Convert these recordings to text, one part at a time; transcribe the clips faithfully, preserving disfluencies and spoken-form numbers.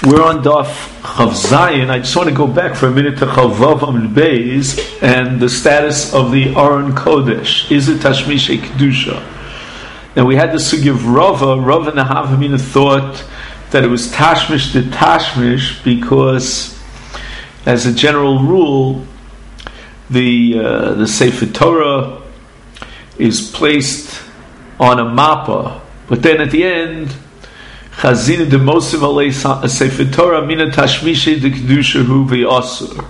We're on Daf Chav Zayin. I just want to go back for a minute to Chav Vav Amud Beis and the status of the Aron Kodesh. Is it Tashmishay Kedusha? Now we had the sugi of Rava. Rava and the Havamina thought that it was Tashmish to Tashmish because, as a general rule, the uh, the Sefer Torah is placed on a mappa, but then at the end, Chazina de Mosiv Alei Sefer Torah Mina Tashmishe de Kedusha Hu V'Asur.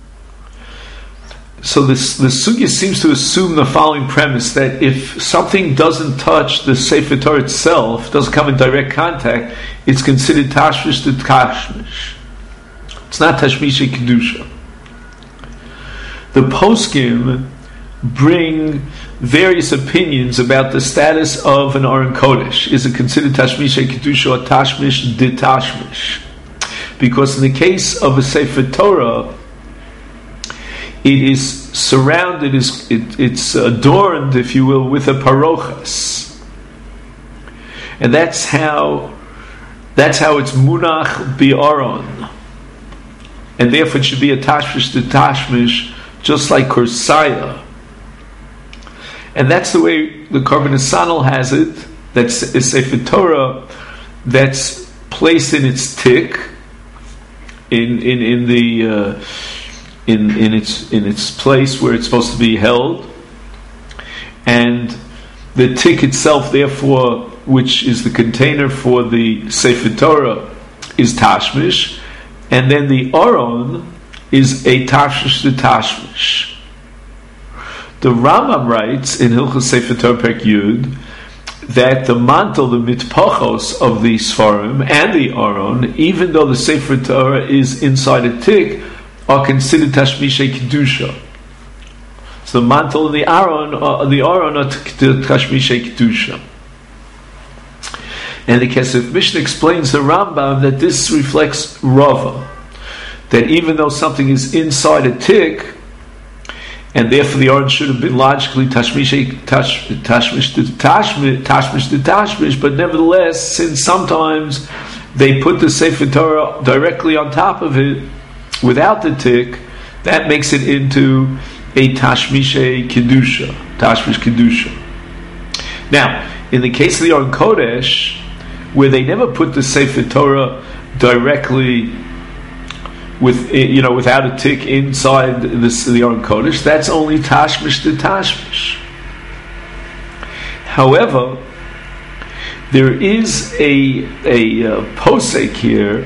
So this the sugya seems to assume the following premise, that if something doesn't touch the Sefer Torah itself, doesn't come in direct contact, it's considered Tashmish to Tashmish. It's not Tashmishe Kedusha. The poskim bring various opinions about the status of an Aron Kodesh. Is it considered Tashmishay Kedusha or Tashmish de Tashmish? Because in the case of a Sefer Torah, it is surrounded, it, it's adorned, if you will, with a parochas. And that's how that's how it's munach bi'aron. And therefore it should be a Tashmish de Tashmish, just like Kursaya. And that's the way the Korban Nesanel has it. That's a Sefer Torah that's placed in its tick, in in in the uh, in in its in its place where it's supposed to be held, and the tick itself, therefore, which is the container for the Sefer Torah, is Tashmish, and then the Aron is a Tashmish to Tashmish. The Rambam writes in Hilchos Sefer Torah Perek Yud that the mantle, the mitpachos of the Sfarim and the Aron, even though the Sefer Torah is inside a tick, are considered Tashmishay Kedusha. So the mantle and the Aron, uh, the Aron are Tashmishay Kedusha. And the Kesef Mishnah explains the Rambam that this reflects Rava, that even though something is inside a tick, and therefore the Aron should have been logically tashmish tash, tashmish to tashmish, tashmish to tashmish, but nevertheless, since sometimes they put the Sefer Torah directly on top of it without the tick, that makes it into a tashmishay kedusha, tashmish kedusha. Now, in the case of the Aron Kodesh, where they never put the Sefer Torah directly with, you know, without a tick inside this, the Aron Kodesh, that's only Tashmish to Tashmish. However, there is a a uh, posek here.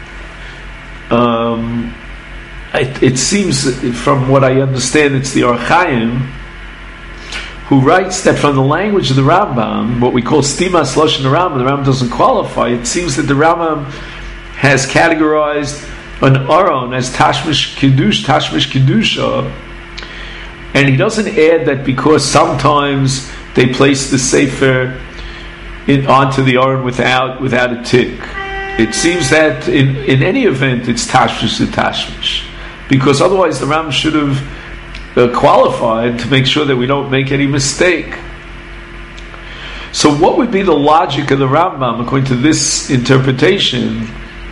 Um, it, it seems, from what I understand, it's the Or Chaim who writes that from the language of the Rambam, what we call Stimas Lashon Rambam, the Rambam doesn't qualify. It seems that the Rambam has categorized an Aron as Tashmish Kiddush, Tashmish Kiddusha, and he doesn't add that because sometimes they place the Sefer in, onto the Aron without without a tick. It seems that in, in any event it's Tashmish to Tashmish, because otherwise the Ram should have uh, qualified to make sure that we don't make any mistake. So what would be the logic of the Rambam according to this interpretation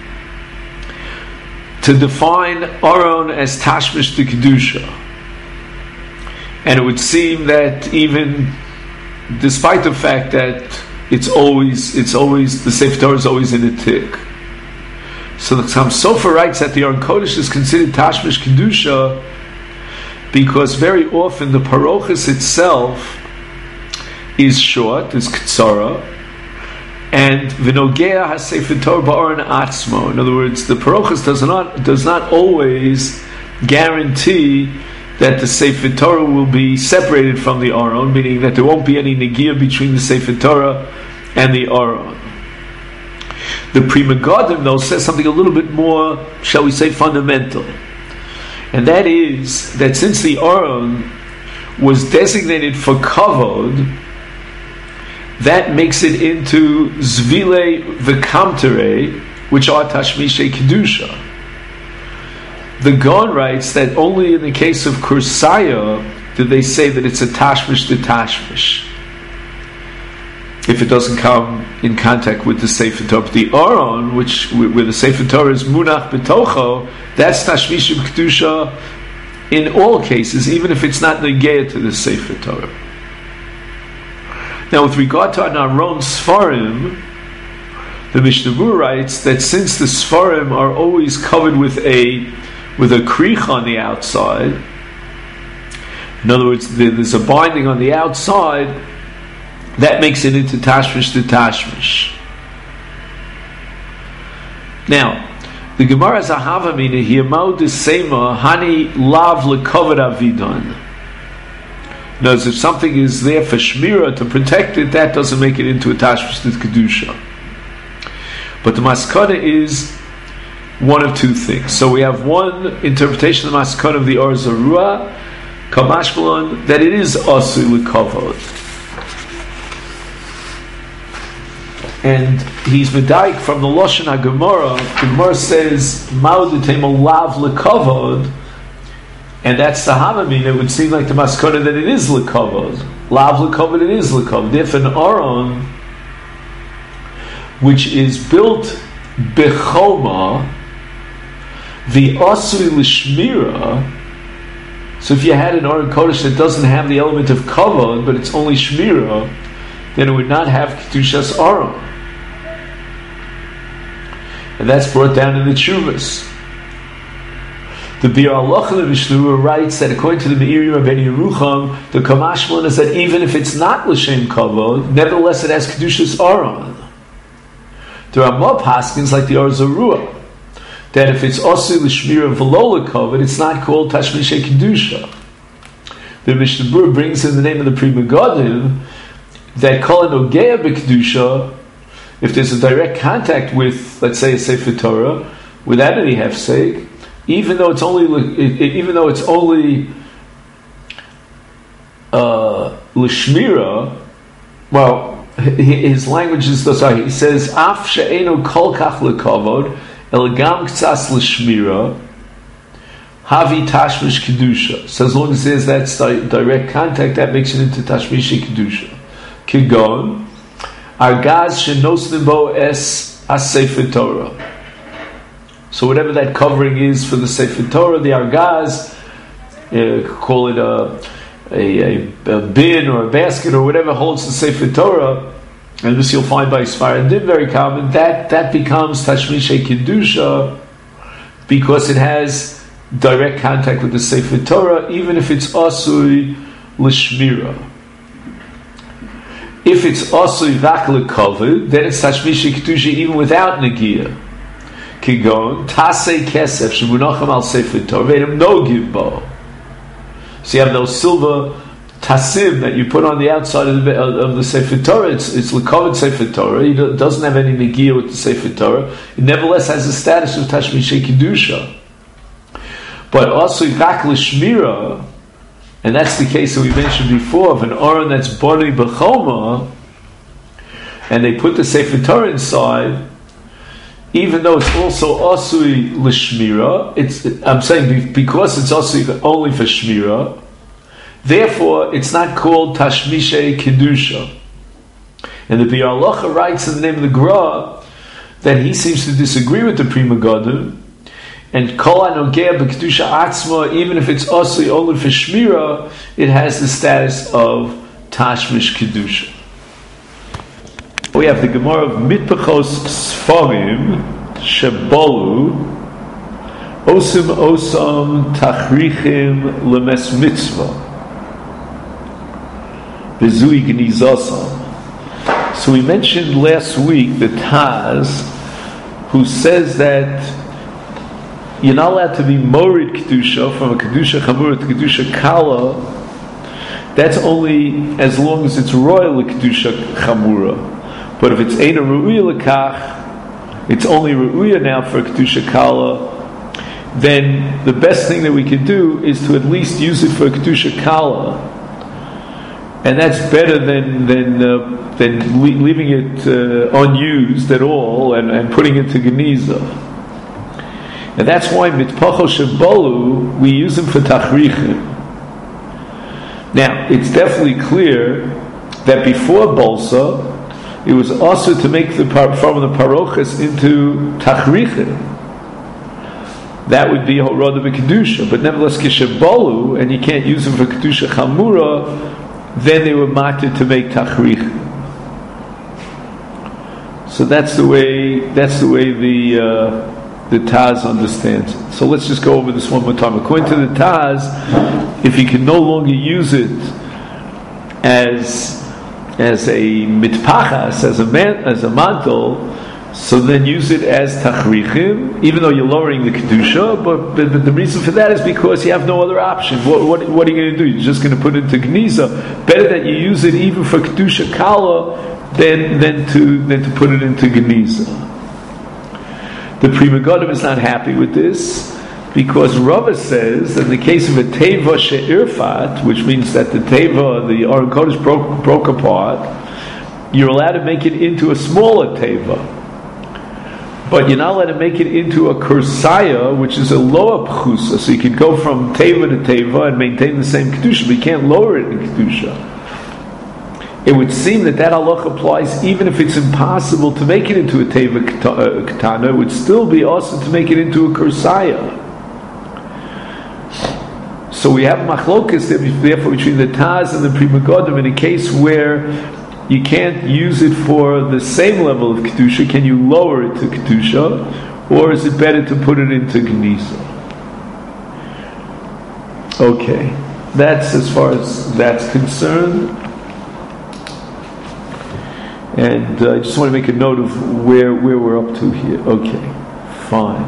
to define Aron as Tashmish to Kedusha? And it would seem that even despite the fact that it's always it's always the Sefer Torah is always in a tick. So the Chassam Sofer writes that the Aron Kodesh is considered Tashmish Kedusha because very often the parochas itself is short, is Ketzara, and v'nogea ha-Sefer Torah ba'aron atzmo. In other words, the parochas does not does not always guarantee that the Sefer Torah will be separated from the Aron, meaning that there won't be any negia between the Sefer Torah and the Aron. The Pri Megadim, though, says something a little bit more, shall we say, fundamental, and that is that since the Aron was designated for kavod, that makes it into Zvile V'Kamtere, which are Tashmishay Kedusha. The Gaon writes that only in the case of Kursaya did they say that it's a Tashmish to Tashmish. if it doesn't come in contact with the Sefer Torah. But the Aron, which where the Sefer Torah is munach betocho, that's tashmish kedusha in all cases, even if it's not negeya to the Sefer Torah. Now, with regard to an Aron Sfarim, the Mishnah Berurah writes that since the Sfarim are always covered with a with a krich on the outside, in other words, there's a binding on the outside, that makes it into tashmish to tashmish. Now, the Gemara Zahava mina here maud sema hani lav lekavod avidon. Now, if something is there for shmira to protect it, that doesn't make it into a tashmish to kedusha. But the maskana is one of two things. So we have one interpretation of the maskana of the Or Zarua, kamashmalon, that it is asur lekavod. And he's medaik from the Lashon HaGemara. The Gemara says, Ma'udetemo lav lekavod, and that's the Hamamin. It would seem like the maskana that it is lekavod. Lav lekavod, it is lekavod. If an Aron, which is built bechoma, the asui l'shmira, so if you had an Aron Kodesh that doesn't have the element of kavod, but it's only shmira, then it would not have kedushas Aron. And that's brought down in the Tshuvas. The Bir Halacha of Mishnah Berurah writes that according to the Meiri Rabbeinu Yerucham, the kamashmalon is that even if it's not l'shem kavod, nevertheless it has kedushas Aron. There are more paskins like the Or Zarua, that if it's also l'shmira v'lo lekavod, it's not called tashmishay kedusha. The Mishnah Berurah brings in the name of the Pri Megadim that kol nogea b'kedusha, if there's a direct contact with, let's say, a Sefer Torah, without any hefsek, even though it's only, even though it's only uh, l'shmira, well, his language is sorry. He says, "Af she'enu kol kach lekavod, el gam ktsas l'shmira, havi tashmish kedusha." So as long as there's that direct contact, that makes it into tashmish kedusha. Kigon argaz shenosnim bo es as Sefer Torah. So whatever that covering is for the Sefer Torah, the argaz, uh, call it a, a, a, a bin or a basket or whatever holds the Sefer Torah, and this you'll find by Sfaradim very common, that, that becomes Tashmishay Kedusha because it has direct contact with the Sefer Torah, even if it's Asui L'Shmira. If it's Asui Rak L'Kavod, then it's Tashmishay Kedusha even without Negiah. Kigon Tasei Kesef Shemunacham Al Sefer Torah Ve'em No Gimbo. So you have those silver tasim that you put on the outside of the, of the Sefer Torah. It's it's l'kavod Sefer Torah. It doesn't have any negiah with the Sefer Torah. It nevertheless has the status of tashmishay kedusha. But also rak l'shmira, and that's the case that we mentioned before of an aron that's boni b'choma, and they put the Sefer Torah inside. Even though it's also asui l'shmira, it's I'm saying because it's asui only for shmira, therefore it's not called tashmishay kedusha. And the Bir Halacha writes in the name of the Gra that he seems to disagree with the Pri Megadim, and kol hanogea b'kedusha atzma, even if it's asui only for shmira, it has the status of tashmish kedusha. We have the Gemara of Mitpachos Sfarim Shebolu Osim Osam Tachrichim Lemes Mitzvah Bezui Gnizosam. So we mentioned last week the Taz, who says that you're not allowed to be Morid Kedusha from a Kedusha Chamura to Kedusha Kala. That's only as long as it's royal Kedusha Chamura. But if it's Eina Ru'uya L'kach, it's only Ru'uya now for Kedusha Kala, then the best thing that we can do is to at least use it for Kedusha Kala. And that's better than than, uh, than le- leaving it uh, unused at all and, and putting it to Geniza. And that's why Mitpacho Shebolu, we use them for Tachrichim. Now, it's definitely clear that before Bolsa, it was also to make the from the parochas into tachrichim. That would be Horodah B'Kedusha. But nevertheless, Kishabolu, and you can't use them for Kedusha Chamura, then they were mated to make Tachrich. So that's the way that's the way the uh, the Taz understands it. So let's just go over this one more time. According to the Taz, if you can no longer use it as as a mitpachas, as a man, as a mantle, so then use it as tachrichim, even though you're lowering the kedusha. But, but, but the reason for that is because you have no other option. What, what, what are you going to do? You're just going to put it into gniza. Better that you use it even for kedusha kala than than to than to put it into gniza. The Pri Megadim is not happy with this because Rava says that in the case of a teva she'irfat, which means that the teva, the Aron Kodesh broke, broke apart, you're allowed to make it into a smaller teva. But you're not allowed to make it into a kursaya, which is a lower pchusa. So you can go from teva to teva and maintain the same kedusha, but you can't lower it in kedusha. It would seem that that halach applies even if it's impossible to make it into a teva katana. It would still be awesome to make it into a kursaya. So we have machlokas therefore between the Taz and the Pri Megadim in a case where you can't use it for the same level of kedusha. Can you lower it to kedusha, or is it better to put it into gniza? Okay, that's as far as that's concerned. And uh, I just want to make a note of where where we're up to here. Okay, fine.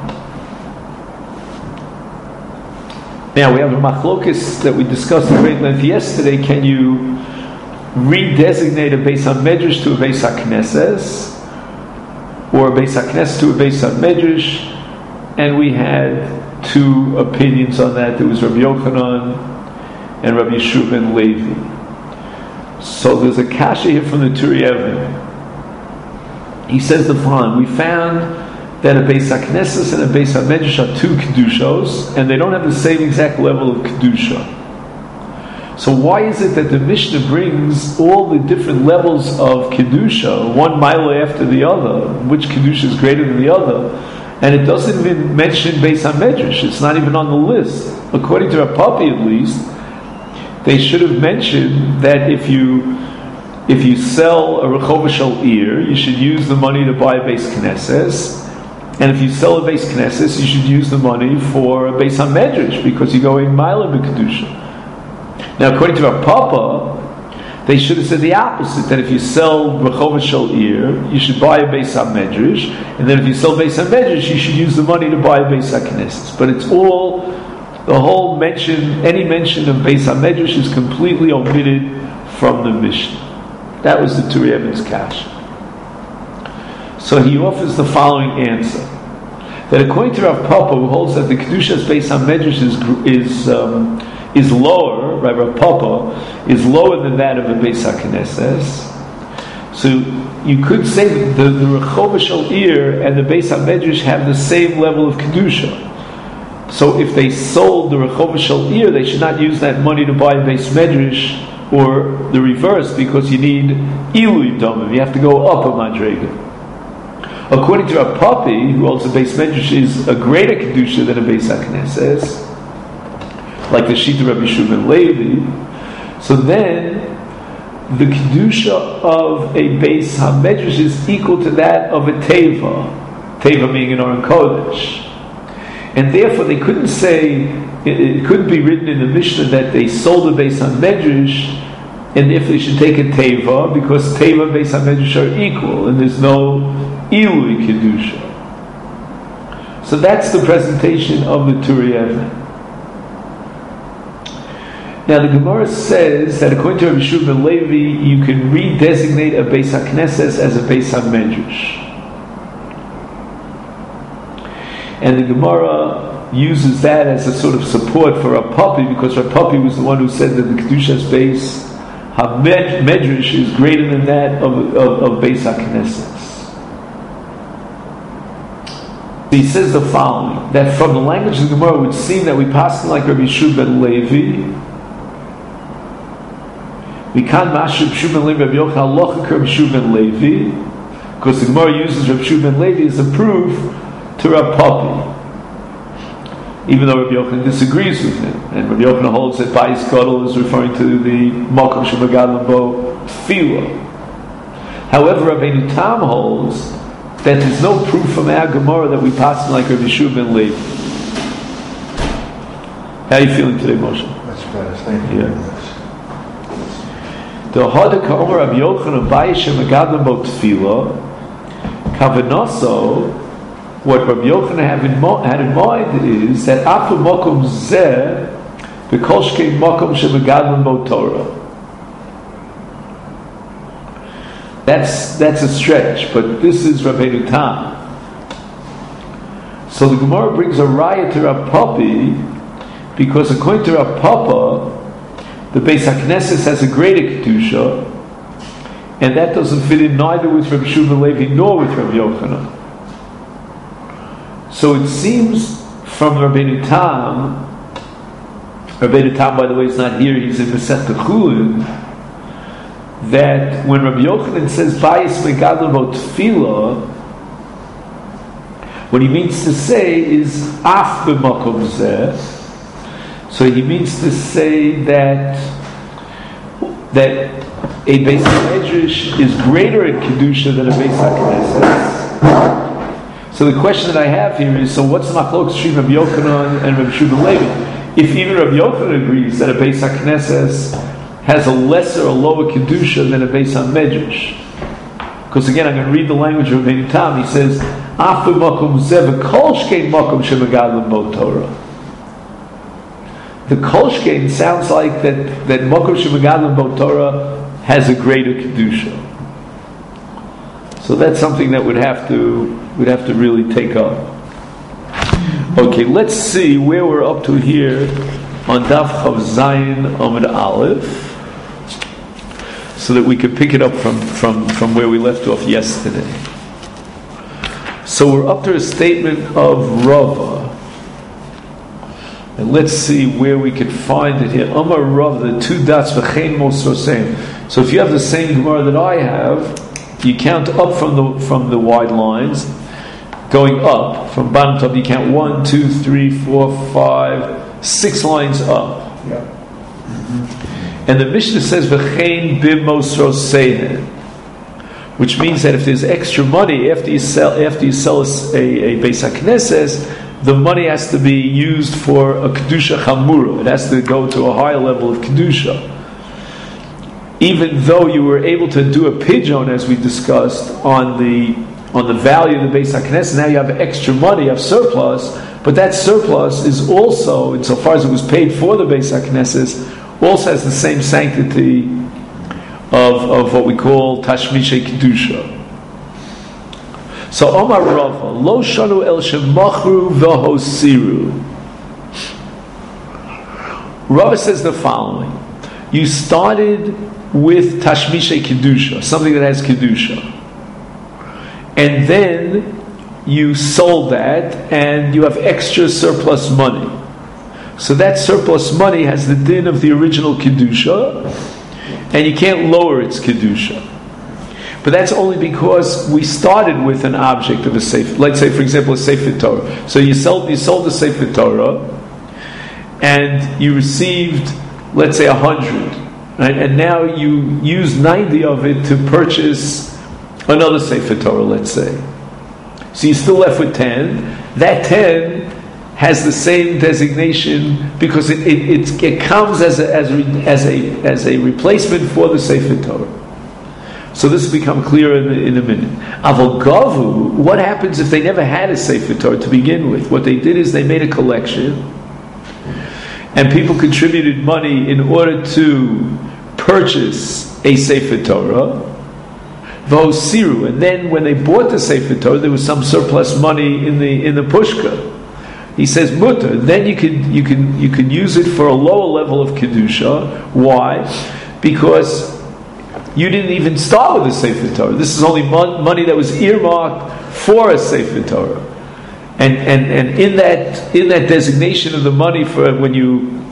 Now we have a machlokes that we discussed at great length yesterday. Can you redesignate a Beis HaMedrash to a Beis HaKnesses, or a Beis HaKnesses to a Beis HaMedrash? And we had two opinions on that. There was Rabbi Yochanan and Rabbi Yeshua ben Levi. So there's a kasha here from the Turi Even. He says the following: we found that a Beis HaKnesses and a Beis HaMedrash are two kedushos, and they don't have the same exact level of kedusha. So why is it that the Mishnah brings all the different levels of Kedusha, one mile after the other, which Kedusha is greater than the other, and it doesn't even mention Beis HaMedrash, it's not even on the list. According to Rav Papi at least, they should have mentioned that if you if you sell a Rechova Shel Ir, you should use the money to buy a Beis Knesses, and if you sell a Beis Knesses, you should use the money for a Beis HaMedrash, because you're going mile in Kedusha. Now, according to our Papa, they should have said the opposite, that if you sell Rechova Shel Ir, you should buy a Beis HaMedrash, and then if you sell Beis HaMedrash, you should use the money to buy a Beis HaKnesses. But it's all, the whole mention, any mention of Beis HaMedrash is completely omitted from the Mishnah. That was the Turi Evan's kasha. So he offers the following answer: that according to Rav Papa, who holds that the Kedusha's Beis HaMedrash is is um, is lower, right? Rav Papa is lower than that of a Beis HaKnesses. So you could say that the, the Rechova Shel Ir and the Beis HaMedrash have the same level of Kedusha. So if they sold the Rechova Shel Ir, they should not use that money to buy a Beis Medrash, or the reverse, because you need Ilui Domim. You have to go up a Madrega. According to Rav Papi, who holds the Beis Medrash is a greater Kedusha than a Beis HaKnesses, like the Shita Rabbi Yeshua ben Levi, so then the Kedusha of a Beis HaMedrash is equal to that of a Teva, Teva being an Aron Kodesh. And therefore they couldn't say, it, it couldn't be written in the Mishnah that they sold a Beis HaMedrash, and if they should take a Teva, because Teva and Beis HaMedrash are equal, and there's no Ilui Kedusha. So that's the presentation of the Turi Even. Now the Gemara says that according to Rabbi Yeshua ben Levi, you can redesignate a Beis HaKnesses as a Beis HaMedrash. And the Gemara uses that as a sort of support for Rav Papi, because Rav Papi was the one who said that the Kedusha's Beis HaMedrash is greater than that of, of, of Beis HaKnesses. He says the following: that from the language of the Gemara, it would seem that we pass like Rabbi Yeshua ben Levi, We can't mash Reb Shua ben Levi Rabbi Yochanan halacha Reb Shua ben Levi, because the Gemara uses Reb Shua ben Levi as a proof to Rab Papi, even though Rabbi Yochanan disagrees with him, and Rabbi Yochanan holds that Bayis Gadol is referring to the Makom Shemagadim Bo Tefillah. However, Rabbeinu Tam holds that there's no proof from our Gemara that we pass like Rabbi Shua ben Levi. How are you feeling today, Moshe? That's better. Thank you very much. The Hada Ka'omer Rabbi Yochanan Bayis Shemagadim Bo Tefillah Kavanaso. What Rabbi Yochanan had in, mo- had in mind is that Afu Mokum Zeh B'Kol Shkein Mokum Shemegadlim Bo Torah. That's that's a stretch, but this is Rabbeinu Tam. So the Gemara brings a raya to Rav Papi, because according to Rav Papa, the Beis HaKnesses has a greater kedusha, and that doesn't fit in neither with Rabbi Shua ben Levi nor with Rabbi Yochanan. So it seems from Rabbeinu Tam, Rabbeinu Tam, by the way, is not here, he's in Masechta Chulin, that when Rabbi Yochanan says Bayis Megadol Bo Tefillah, what he means to say is Af B'Makom Zeh. So he means to say that that a Beis HaMedrash is greater in Kedusha than a Beis HaKnesses. So the question that I have here is, so what's the machlokes between Rabbi Yochanan and Rabbi Shua ben Levi? If even Rabbi Yochanan agrees that a Beis HaKnesses has a lesser or lower Kedusha than a Beis HaMedrash, because again, I'm going to read the language of Rabbeinu Tam. He says, Afu makom zeh v'kol shkein makom shemegadlim bo Torah. The kol shkein sounds like that, that makom shemegadlim bo Torah has a greater Kedusha. So that's something that would have to would have to really take up. Okay, let's see where we're up to here on Daf Chav Zayin Amud Aleph, so that we could pick it up from, from, from where we left off yesterday. So we're up to a statement of Rava, and let's see where we could find it here. Amar Rava, the two dots v'chein mosrosein. So if you have the same Gemara that I have, you count up from the from the wide lines, going up from bottom to top. You count one, two, three, four, five, six lines up. Yeah. Mm-hmm. And the Mishnah says v'chein b'mosrosehen, which means that if there's extra money after you sell after you sell a, a Beis HaKnesses, the money has to be used for a kedusha chamura. It has to go to a higher level of kedusha. Even though you were able to do a pidyon, as we discussed, on the on the value of the Beis HaKnesses, now you have extra money, you have surplus, but that surplus is also, insofar as it was paid for the Beis HaKnesses, also has the same sanctity of, of what we call Tashmishe Kedusha. So Omar Rava, Lo Shanu El Shemachru V'Hosiru. Rava says the following: you started with Tashmishe Kedusha, something that has Kedusha, and then you sold that, and you have extra surplus money. So that surplus money has the din of the original Kedusha, and you can't lower its Kedusha. But that's only because we started with an object of a Sefer. Let's say, for example, a Sefer Torah. So you sold, you sold the Sefer Torah, and you received, let's say, a hundred. Right? And now you use ninety of it to purchase another Sefer Torah, let's say. So you're still left with ten. That ten has the same designation because it it, it, it comes as a, as, a, as, a, as a replacement for the Sefer Torah. So this will become clearer in, in a minute. Aval Gavu, what happens if they never had a Sefer Torah to begin with? What they did is they made a collection, and people contributed money in order to purchase a Sefer Torah, V'Hosiru, and then when they bought the Sefer Torah, there was some surplus money in the in the pushka. He says mutter. Then you could you can you could use it for a lower level of kedusha. Why? Because you didn't even start with a Sefer Torah. This is only mon- money that was earmarked for a Sefer Torah. And, and and in that in that designation of the money for when you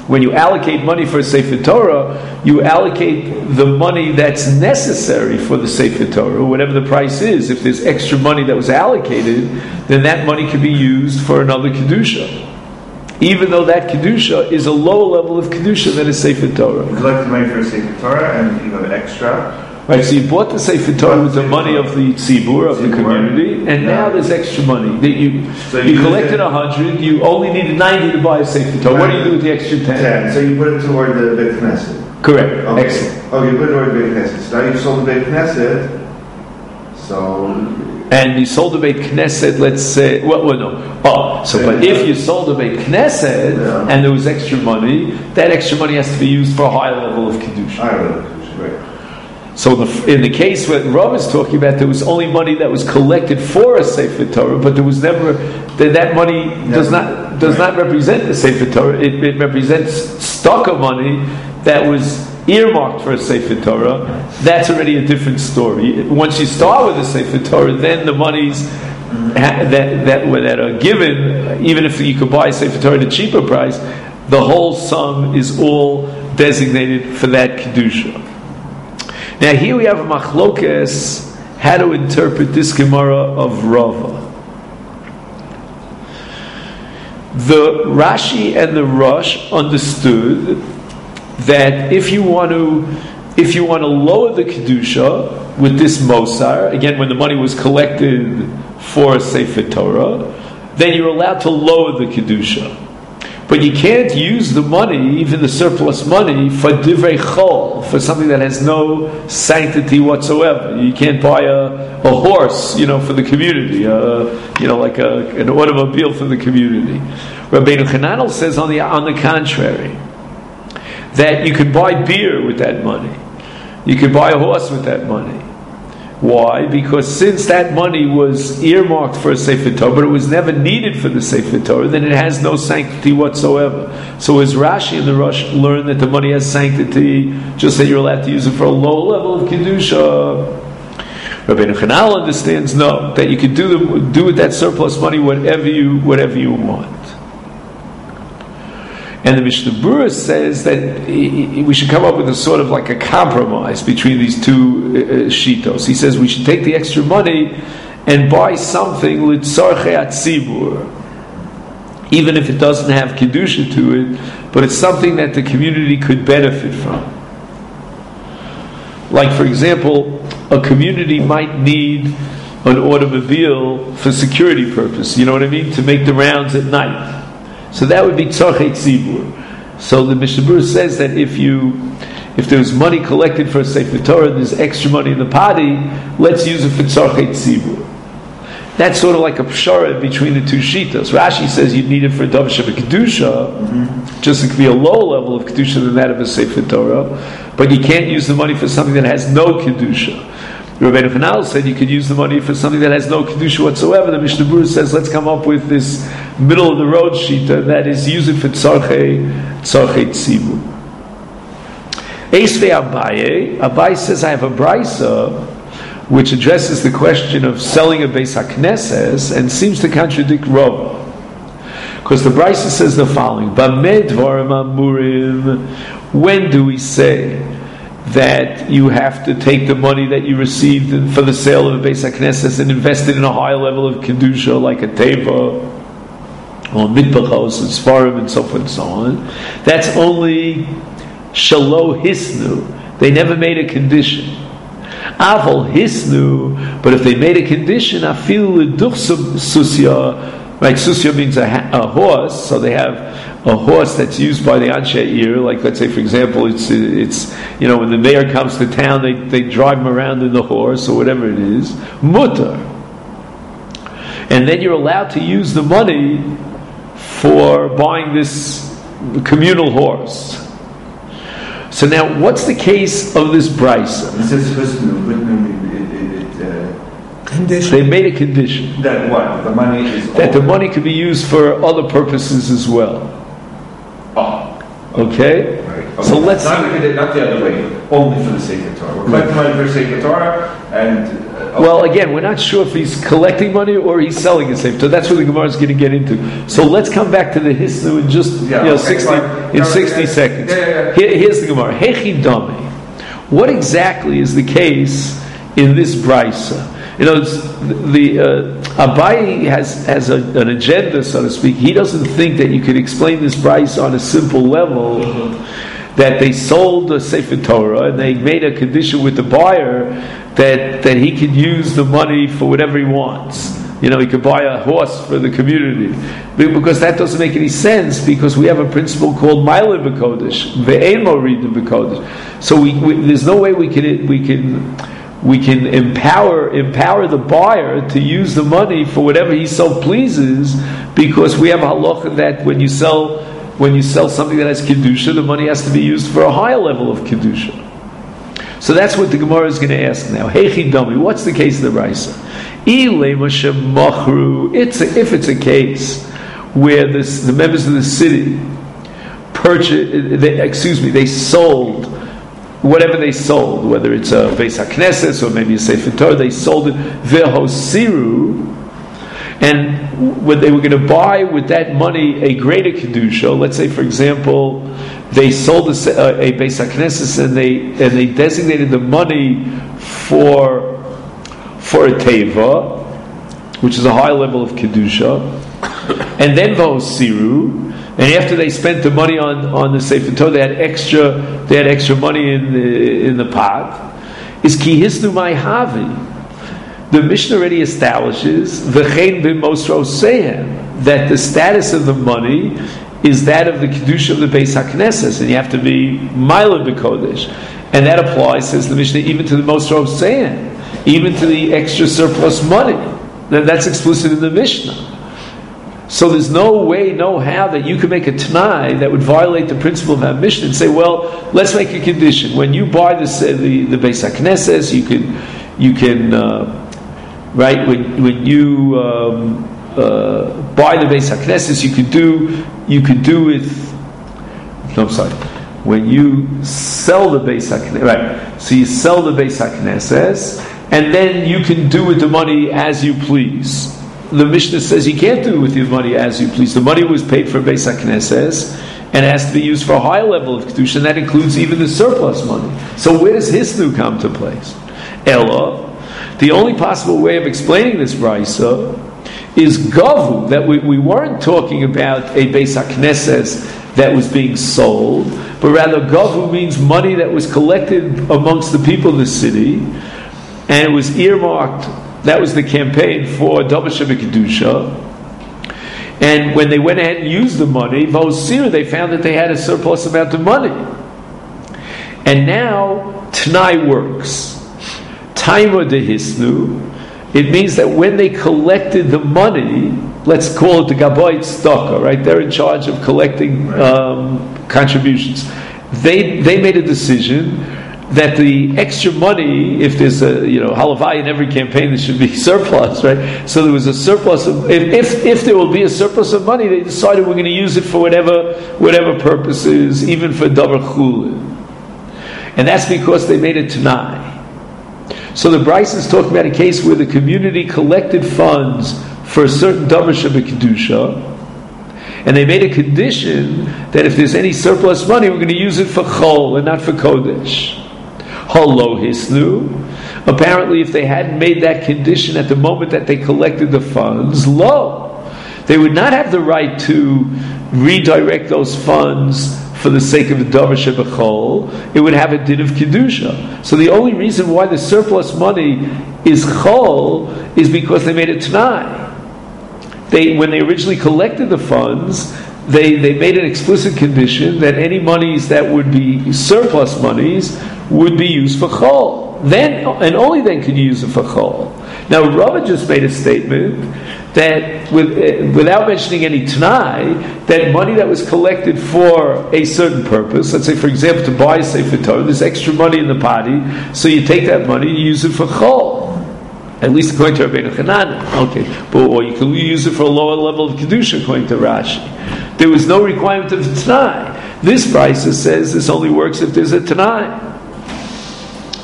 when you allocate money for a Sefer Torah, you allocate the money that's necessary for the Sefer Torah, whatever the price is. If there's extra money that was allocated, then that money could be used for another Kedusha. Even though that Kedusha is a lower level of Kedusha than a Sefer Torah. You collect the money for a Sefer Torah and you have extra. Right, so you bought the Sefer Torah with the money of the tzibur, of the community, and now there's extra money. That you so you collected a hundred, you only needed ninety to buy a Sefer Torah. What do you do with the extra ten? ten. So you put it toward the Beit Knesset. Correct. Okay. Excellent. Okay, you put it toward the Beit Knesset. So now you sold the Beit Knesset. So. And you sold the Beit Knesset, let's say, well, well no. Oh, so, but if you sold the Beit Knesset yeah. and there was extra money, that extra money has to be used for a high level of Kedusha. High level of Kedusha, right. So the, in the case what Rav is talking about, there was only money that was collected for a Sefer Torah, but there was never, that, that money does not does right. not represent the Sefer Torah. It, it represents stock of money that was earmarked for a Sefer Torah. That's already a different story. Once you start with a Sefer Torah, then the monies that, that, that are given, even if you could buy a Sefer Torah at a cheaper price, the whole sum is all designated for that Kedusha. Now here we have a machlokes how to interpret this Gemara of Rava. The Rashi and the Rosh understood that if you want to, if you want to lower the kedusha with this mosar, again when the money was collected for a Sefer Torah, then you're allowed to lower the kedusha. But you can't use the money, even the surplus money, for divrei chol, for something that has no sanctity whatsoever. You can't buy a, a horse, you know, for the community, uh, you know, like a, an automobile for the community. Rabbeinu Chananel says on the on the contrary, that you could buy beer with that money, you could buy a horse with that money. Why? Because since that money was earmarked for a Sefer Torah, but it was never needed for the Sefer Torah, then it has no sanctity whatsoever. So as Rashi and the Rosh learn that the money has sanctity, just that you're allowed to use it for a low level of Kedusha, Rabbeinu Chananel understands, no, that you could do the, do with that surplus money whatever you whatever you want. And the Mishnah Berurah says that we should come up with a sort of like a compromise between these two uh, shitos. He says we should take the extra money and buy something litzarchei hatzibur, even if it doesn't have kedusha to it, but it's something that the community could benefit from. Like, for example, a community might need an automobile for security purpose. You know what I mean? To make the rounds at night. So that would be tzarchei tzibur. So the Mishnah Berurah says that if you, if there's money collected for a Sefer Torah and there's extra money in the party, let's use it for tzarchei tzibur. That's sort of like a pshara between the two shitas. Rashi says you'd need it for a davar sheba kedusha, mm-hmm. just it could be a lower level of kedusha than that of a Sefer Torah, but you can't use the money for something that has no kedusha. Rabbeinu Chananel said you could use the money for something that has no kedusha whatsoever. The Mishnah Berurah says let's come up with this middle of the road shita that is use it for tzarchei tzarchei tzibur. Eisvei Abaye, Abaye says I have a brisa which addresses the question of selling a Beis HaKnesses and seems to contradict Rava. Because the brisa says the following: Bameh dvarim amurim, when do we say that you have to take the money that you received for the sale of the Beis HaKnesses and invest it in a high level of kedusha, like a teva or mitbachos and svarim and so forth and so on? That's only shalo hisnu. They never made a condition. Aval hisnu, but if they made a condition, afilu leduch susya. Right, susya means a, a horse, so they have a horse that's used by the Anshe Ir, like let's say for example, it's it's you know when the mayor comes to town, they, they drive him around in the horse or whatever it is, mutter. And then you're allowed to use the money for buying this communal horse. So now, what's the case of this brisa? It says husnu, husnu, it, it, uh, Condition. They made a condition that what the money is that the money could be used for other purposes as well. Oh, okay. Right. Okay. So let's not, not the other way. Only for the Sefer Torah. We're collecting money for the Sefer Torah, and Well, again, we're not sure if he's collecting money or he's selling a sefer. So that's what the Gemara is going to get into. So let's come back to the hisnu in just yeah, you know okay, sixty fine. in sixty yeah, seconds. Yeah, yeah, yeah. Here, here's the Gemara. Hechi dami. What exactly is the case in this brisa? You know, it's, the uh, Abaye has has a, an agenda, so to speak. He doesn't think that you could explain this brisa on a simple level. Mm-hmm. That they sold the Sefer Torah and they made a condition with the buyer that, that he could use the money for whatever he wants. You know, he could buy a horse for the community. Because that doesn't make any sense, because we have a principle called Ma'ila B'Kodesh, Ve'ein Morid B'Kodesh. So we, we, there's no way we can we can we can empower empower the buyer to use the money for whatever he so pleases, because we have a halacha that when you sell When you sell something that has kedusha, the money has to be used for a higher level of kedusha. So that's what the Gemara is going to ask now. Hechi dami. What's the case of the brisa? It's a, if it's a case where this, the members of the city purchased, they, excuse me, they sold whatever they sold, whether it's a Beis HaKnesses or maybe a Sefer Torah, they sold it vehosiru. And when they were going to buy with that money a greater kedusha, let's say, for example, they sold a, a Beis HaKnesses and they and they designated the money for for a teva, which is a high level of kedusha, and then v'osiru, and after they spent the money on, on the Sefer Torah, they had extra they had extra money in the in the pot. Is ki hisnu mai havi. The Mishnah already establishes v'chein b'mosro sehem, that the status of the money is that of the kedusha of the Beis HaKnesses, and you have to be Ma'ila B'Kodesh, and that applies, says the Mishnah, even to the mosro sehem, even to the extra surplus money. Now, that's explicit in the Mishnah. So there's no way, no how that you can make a t'nai that would violate the principle of that Mishnah and say, well, let's make a condition. When you buy this, uh, the the Beis HaKnesses, you can you can. Uh, Right, when when you um, uh, buy the Beis HaKnesses, you could do you could do with. No, I'm sorry. When you sell the Beis HaKnesses, right? So you sell the Beis HaKnesses, and then you can do with the money as you please. The Mishnah says you can't do with your money as you please. The money was paid for Beis HaKnesses, and it has to be used for a high level of kedusha, and that includes even the surplus money. So where does hisnu come to place? Ella. The only possible way of explaining this brisa is gavu, that we, we weren't talking about a Beis HaKnesses that was being sold, but rather gavu means money that was collected amongst the people of the city, and it was earmarked, that was the campaign for Davar Shebekidusha, and when they went ahead and used the money, Vosir, they found that they had a surplus amount of money. And now, T'nai works. Taima de hisnu, it means that when they collected the money, let's call it the Gabayit Tzedakah, right? They're in charge of collecting um, contributions. They they made a decision that the extra money, if there's a you know halavai in every campaign, there should be surplus, right? So there was a surplus of if if, if there will be a surplus of money, they decided we're going to use it for whatever whatever purposes, even for davar chulin, and that's because they made it t'nai. So the Bryce is talking about a case where the community collected funds for a certain davar shebekidusha, and they made a condition that if there's any surplus money, we're going to use it for chol and not for kodesh. Halo hisnu. Apparently, if they hadn't made that condition at the moment that they collected the funds, lo, they would not have the right to redirect those funds for the sake of the davar shebechol. It would have a din of kedusha. So the only reason why the surplus money is chol is because they made it t'nai. They, when they originally collected the funds, they, they made an explicit condition that any monies that would be surplus monies would be used for chol. Then, and only then could you use it for chol. Now, Rava just made a statement that, with, uh, without mentioning any t'nai, that money that was collected for a certain purpose, let's say, for example, to buy a Sefer Torah, there's extra money in the party, so you take that money and you use it for chol. At least according to Rabbeinu Hanan. Okay, but, or you can use it for a lower level of kedusha, according to Rashi. There was no requirement of t'nai. This brisa says this only works if there's a t'nai.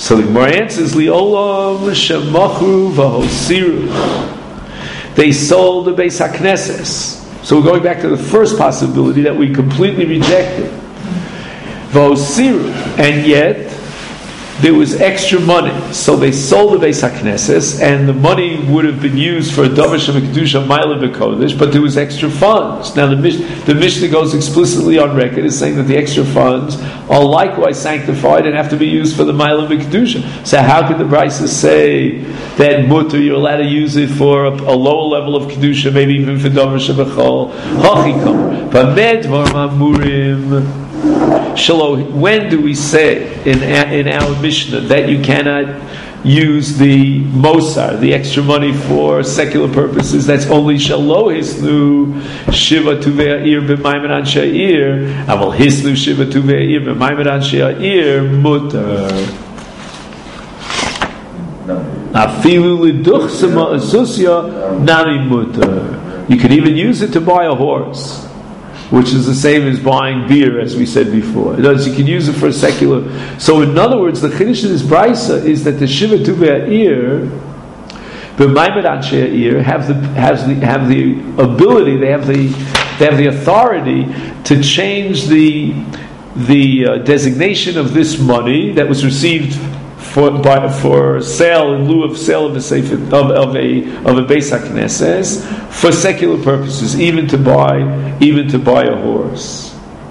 So the Gemara answers, Li'olam shemachru v'hosiru. They sold the Beis HaKnesses. So we're going back to the first possibility that we completely rejected. V'hosiru. And yet, there was extra money. So they sold the Beis HaKnesses, and the money would have been used for a Davar Shemekdusha Ma'ila B'Kodesh, but there was extra funds. Now the, Mish- the Mishnah goes explicitly on record as saying that the extra funds are likewise sanctified and have to be used for the Ma'ila B'Kedusha. So how could the Brisa say that mutter, you're allowed to use it for a, a lower level of Kedusha, maybe even for Davar Shebechol? Hachikam. But Medvar Mamurim. Shalom, when do we say in in our Mishnah that you cannot use the Mosar, the extra money, for secular purposes? That's only Shalom Hisnu Shiva Tuvei Ir B'Maimed Anshe Ir. Aval Hisnu Shiva Tuvei Ir B'Maimed Anshe Ir Mutter. Afilu Liduch Sema Asusya Nami Mutter. You can even use it to buy a horse, which is the same as buying beer, as we said before. In other words, you can use it for a secular. So, in other words, the chiddush of this brisa is that the Shiva Tuvei Ir, the Maimed Anshe Ir, have the has the have the ability, they have the they have the authority to change the the uh, designation of this money that was received for by, for sale in lieu of sale of a sefer, of, of a of a Beis HaKnesses for secular purposes, even to buy even to buy a horse.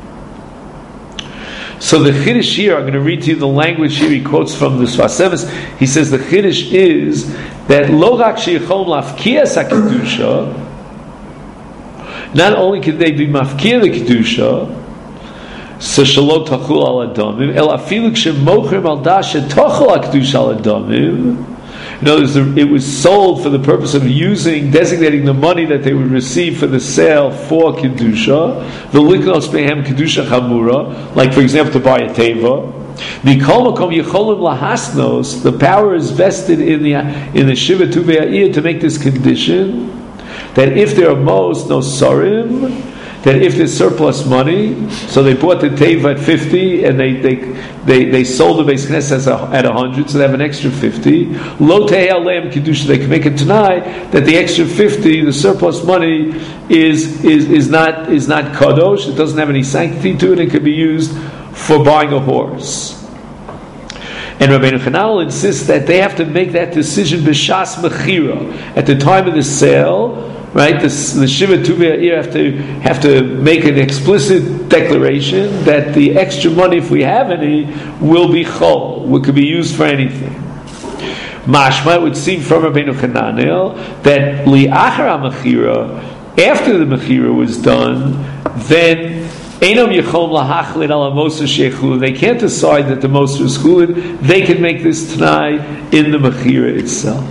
So the chiddush here, I'm going to read to you the language here. He quotes from the Sfas Emes. He says the chiddush is that lo rak sheyicholem lafkias hakedusha. Not only can they be mafkia the kedusha, so shalot tachul al adamim, el afilu k'shemochrim al dash tochel hakdusha al adamim. In other words, it was sold for the purpose of using, designating the money that they would receive for the sale for kedusha. The liknos behem kedusha chamura, like for example to buy a teva. Mikol makom yicholim lahasnos. The power is vested in the in the Shiva Tuvei Ir to make this condition that if there are most no sarim, that if there's surplus money, so they bought the teva at fifty and they they they, they sold the Beis Knesset at a hundred, so they have an extra fifty. Lo tehei aleim kedusha, they can make it tonight that the extra fifty, the surplus money, is is is not is not kadosh. It doesn't have any sanctity to it. It could be used for buying a horse. And Rabbeinu Chananel insists that they have to make that decision b'shas mechira, at the time of the sale. Right, the, the Shiva Tuvei Ir have to have to make an explicit declaration that the extra money, if we have any, will be chol, which could be used for anything. Mashma, it would seem from Rabbeinu Chananel that li'achar ha'mechira, after the mechira was done, then Einam Yechom lahachlin ala Moser sheichulin. They can't decide that the Moser is chulin. They can make this tonight in the mechira itself.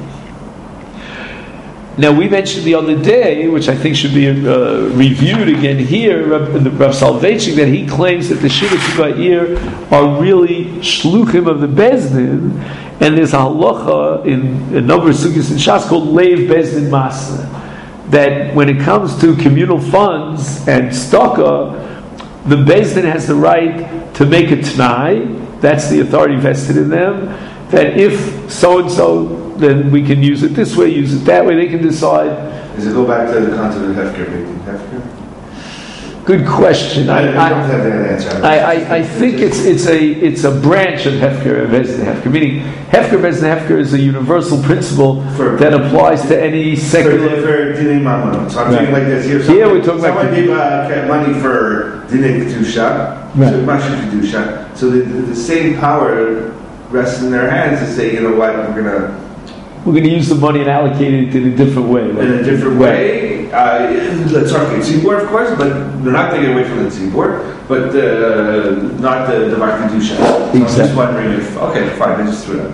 Now we mentioned the other day, which I think should be uh, reviewed again here, Rav, Rav Soloveitchik, that he claims that the Shiva Tuvei Ir are really shluchim of the Bezdin, and there's a halacha in a number of sugyas in Shas called Leiv Bezdin Masa, that when it comes to communal funds and staka, the Bezdin has the right to make a t'nai, that's the authority vested in them, that if so-and-so, then we can use it this way, use it that way. They can decide. Does it go back to the concept of hefker, making hefker? Good question. I, I, I don't have that answer. I, I, I think it's it's a it's a branch of hefker Bezdin hefker. Meaning hefker Bezdin hefker is a universal principle for, that applies to any secular. For dinei mamon. So I'm saying like this here. Here we're talking about. Someone gave uh, money for dinei kedusha, right. so mashu kedusha. So the, the, the same power rests in their hands to say, you know what, we're gonna. We're going to use the money and allocate it in a different way. Like in a different way. Uh, let's talk about Tzibor, of course, but they're not taking away from the Tzibor, but uh, not the the Davar Kedusha. So exactly. I'm just wondering if, okay, fine, I just threw it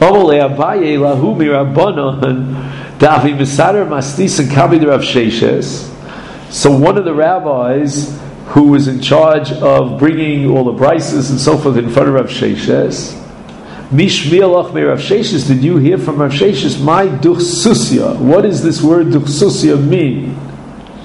out. So one of the rabbis who was in charge of bringing all the brises and so forth in front of Rav Sheshes, Mishmielach me Rav Sheshes, did you hear from Rav Sheshes, my duchsusya? What does this word duchsusya mean?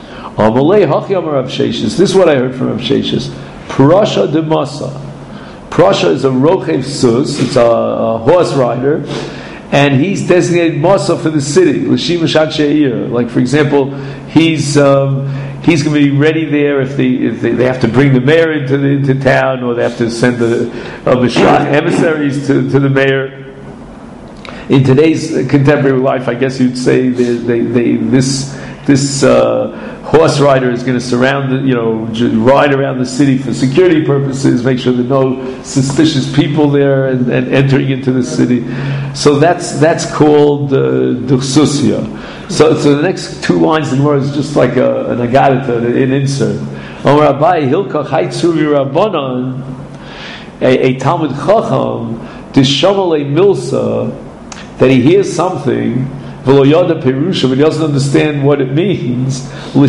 Amalei hachi amar Rav Sheshes. This is what I heard from Rav Sheshes. Parasha de Masa. Prosha is a rochev sus, it's a, a horse rider, and he's designated masa for the city, l'shim she'ir. Like for example, he's um, he's going to be ready there if they if they, they have to bring the mayor into the, into town, or they have to send the uh, the emissaries to, to the mayor. In today's contemporary life, I guess you'd say they, they, they this this uh, horse rider is going to surround, the, you know, ride around the city for security purposes, make sure there are no suspicious people there and, and entering into the city. So that's that's called duchsusia. Uh, so, so the next two lines in the word is just like a, an agadita, an insert. Omar Abai Hilka Chaitzuri Rabbanon, a Talmud Chacham, Tishamale Milsa, that he hears something, but he doesn't understand what it means.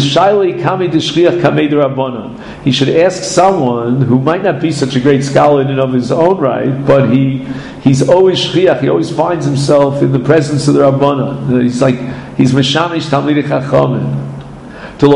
He should ask someone who might not be such a great scholar in and of his own right, but he he's always shliach. He always finds himself in the presence of the Rabbanan. He's like he's meshamish talmidei chachamim. He,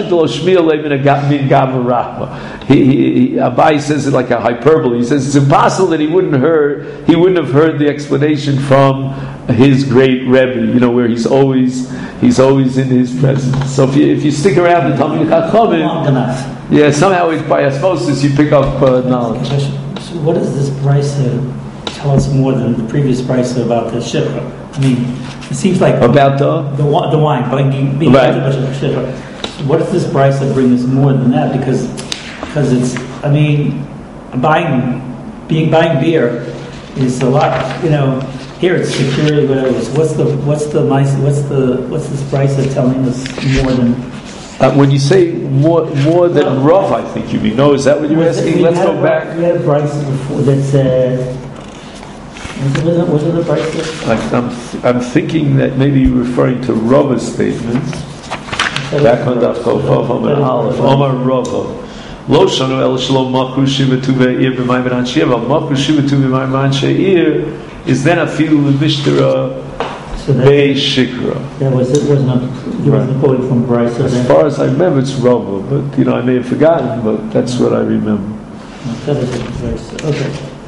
he, Abai says it like a hyperbole. He says it's impossible that he wouldn't heard he wouldn't have heard the explanation from his great Rebbe. You know, where he's always he's always in his presence. So if you if you stick around the Talmidei Chachamim, yeah, somehow it's by osmosis you pick up uh, knowledge. So what does this price uh, tell us more than the previous price about the shifra? I mean, it seems like about the the, the wine, but being right. shifra. What is this price that brings us more than that? Because because it's, I mean, buying being buying beer is a lot. You know, here it's security, whatever. What's the what's the what's the what's this price that's telling us more than? Uh, when you say more more than well, rough, I think you mean. No, is that what you're asking? Let's go back. We had a price before that said. Was it, was it a price? I, I'm I'm thinking that maybe you're referring to Rava's statement. Back on Daf Chof Omer Aleph, Omar Rava. Lo shanu el shalom machu shiva tu ve'ir b'mayim v'nan shiva. Machu shiva tu b'mayim v'nan she'ir is then afilu l'mishtera be'ei shikra. That was it. Wasn't you wasn't quoting from Bryce. As far as I remember, it's Rava, but you know I may have forgotten, but that's what I remember. That is Bryce. Okay.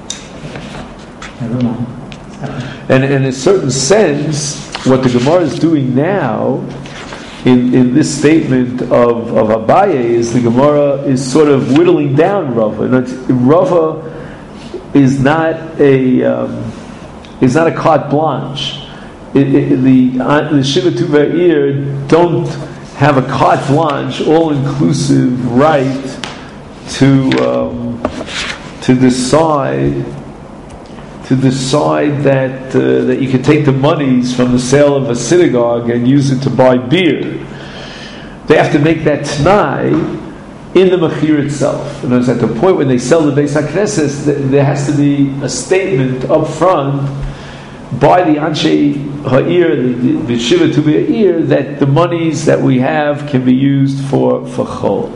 Never mind. And, and in a certain sense, what the Gemara is doing now, in, in this statement of, of Abaye, is the Gemara is sort of whittling down Rava. And Rava is not a um, is not a carte blanche. It, it, the uh, the Shiva Tuva'ir don't have a carte blanche, all inclusive right to um, to decide. to decide that uh, that you can take the monies from the sale of a synagogue and use it to buy beer. They have to make that t'nai in the mechir itself. And it's at the point when they sell the Beis HaKnesses, there has to be a statement up front by the Anshe Ha'ir, the, the Shiva Tuvi Ha'ir, that the monies that we have can be used for, for chol.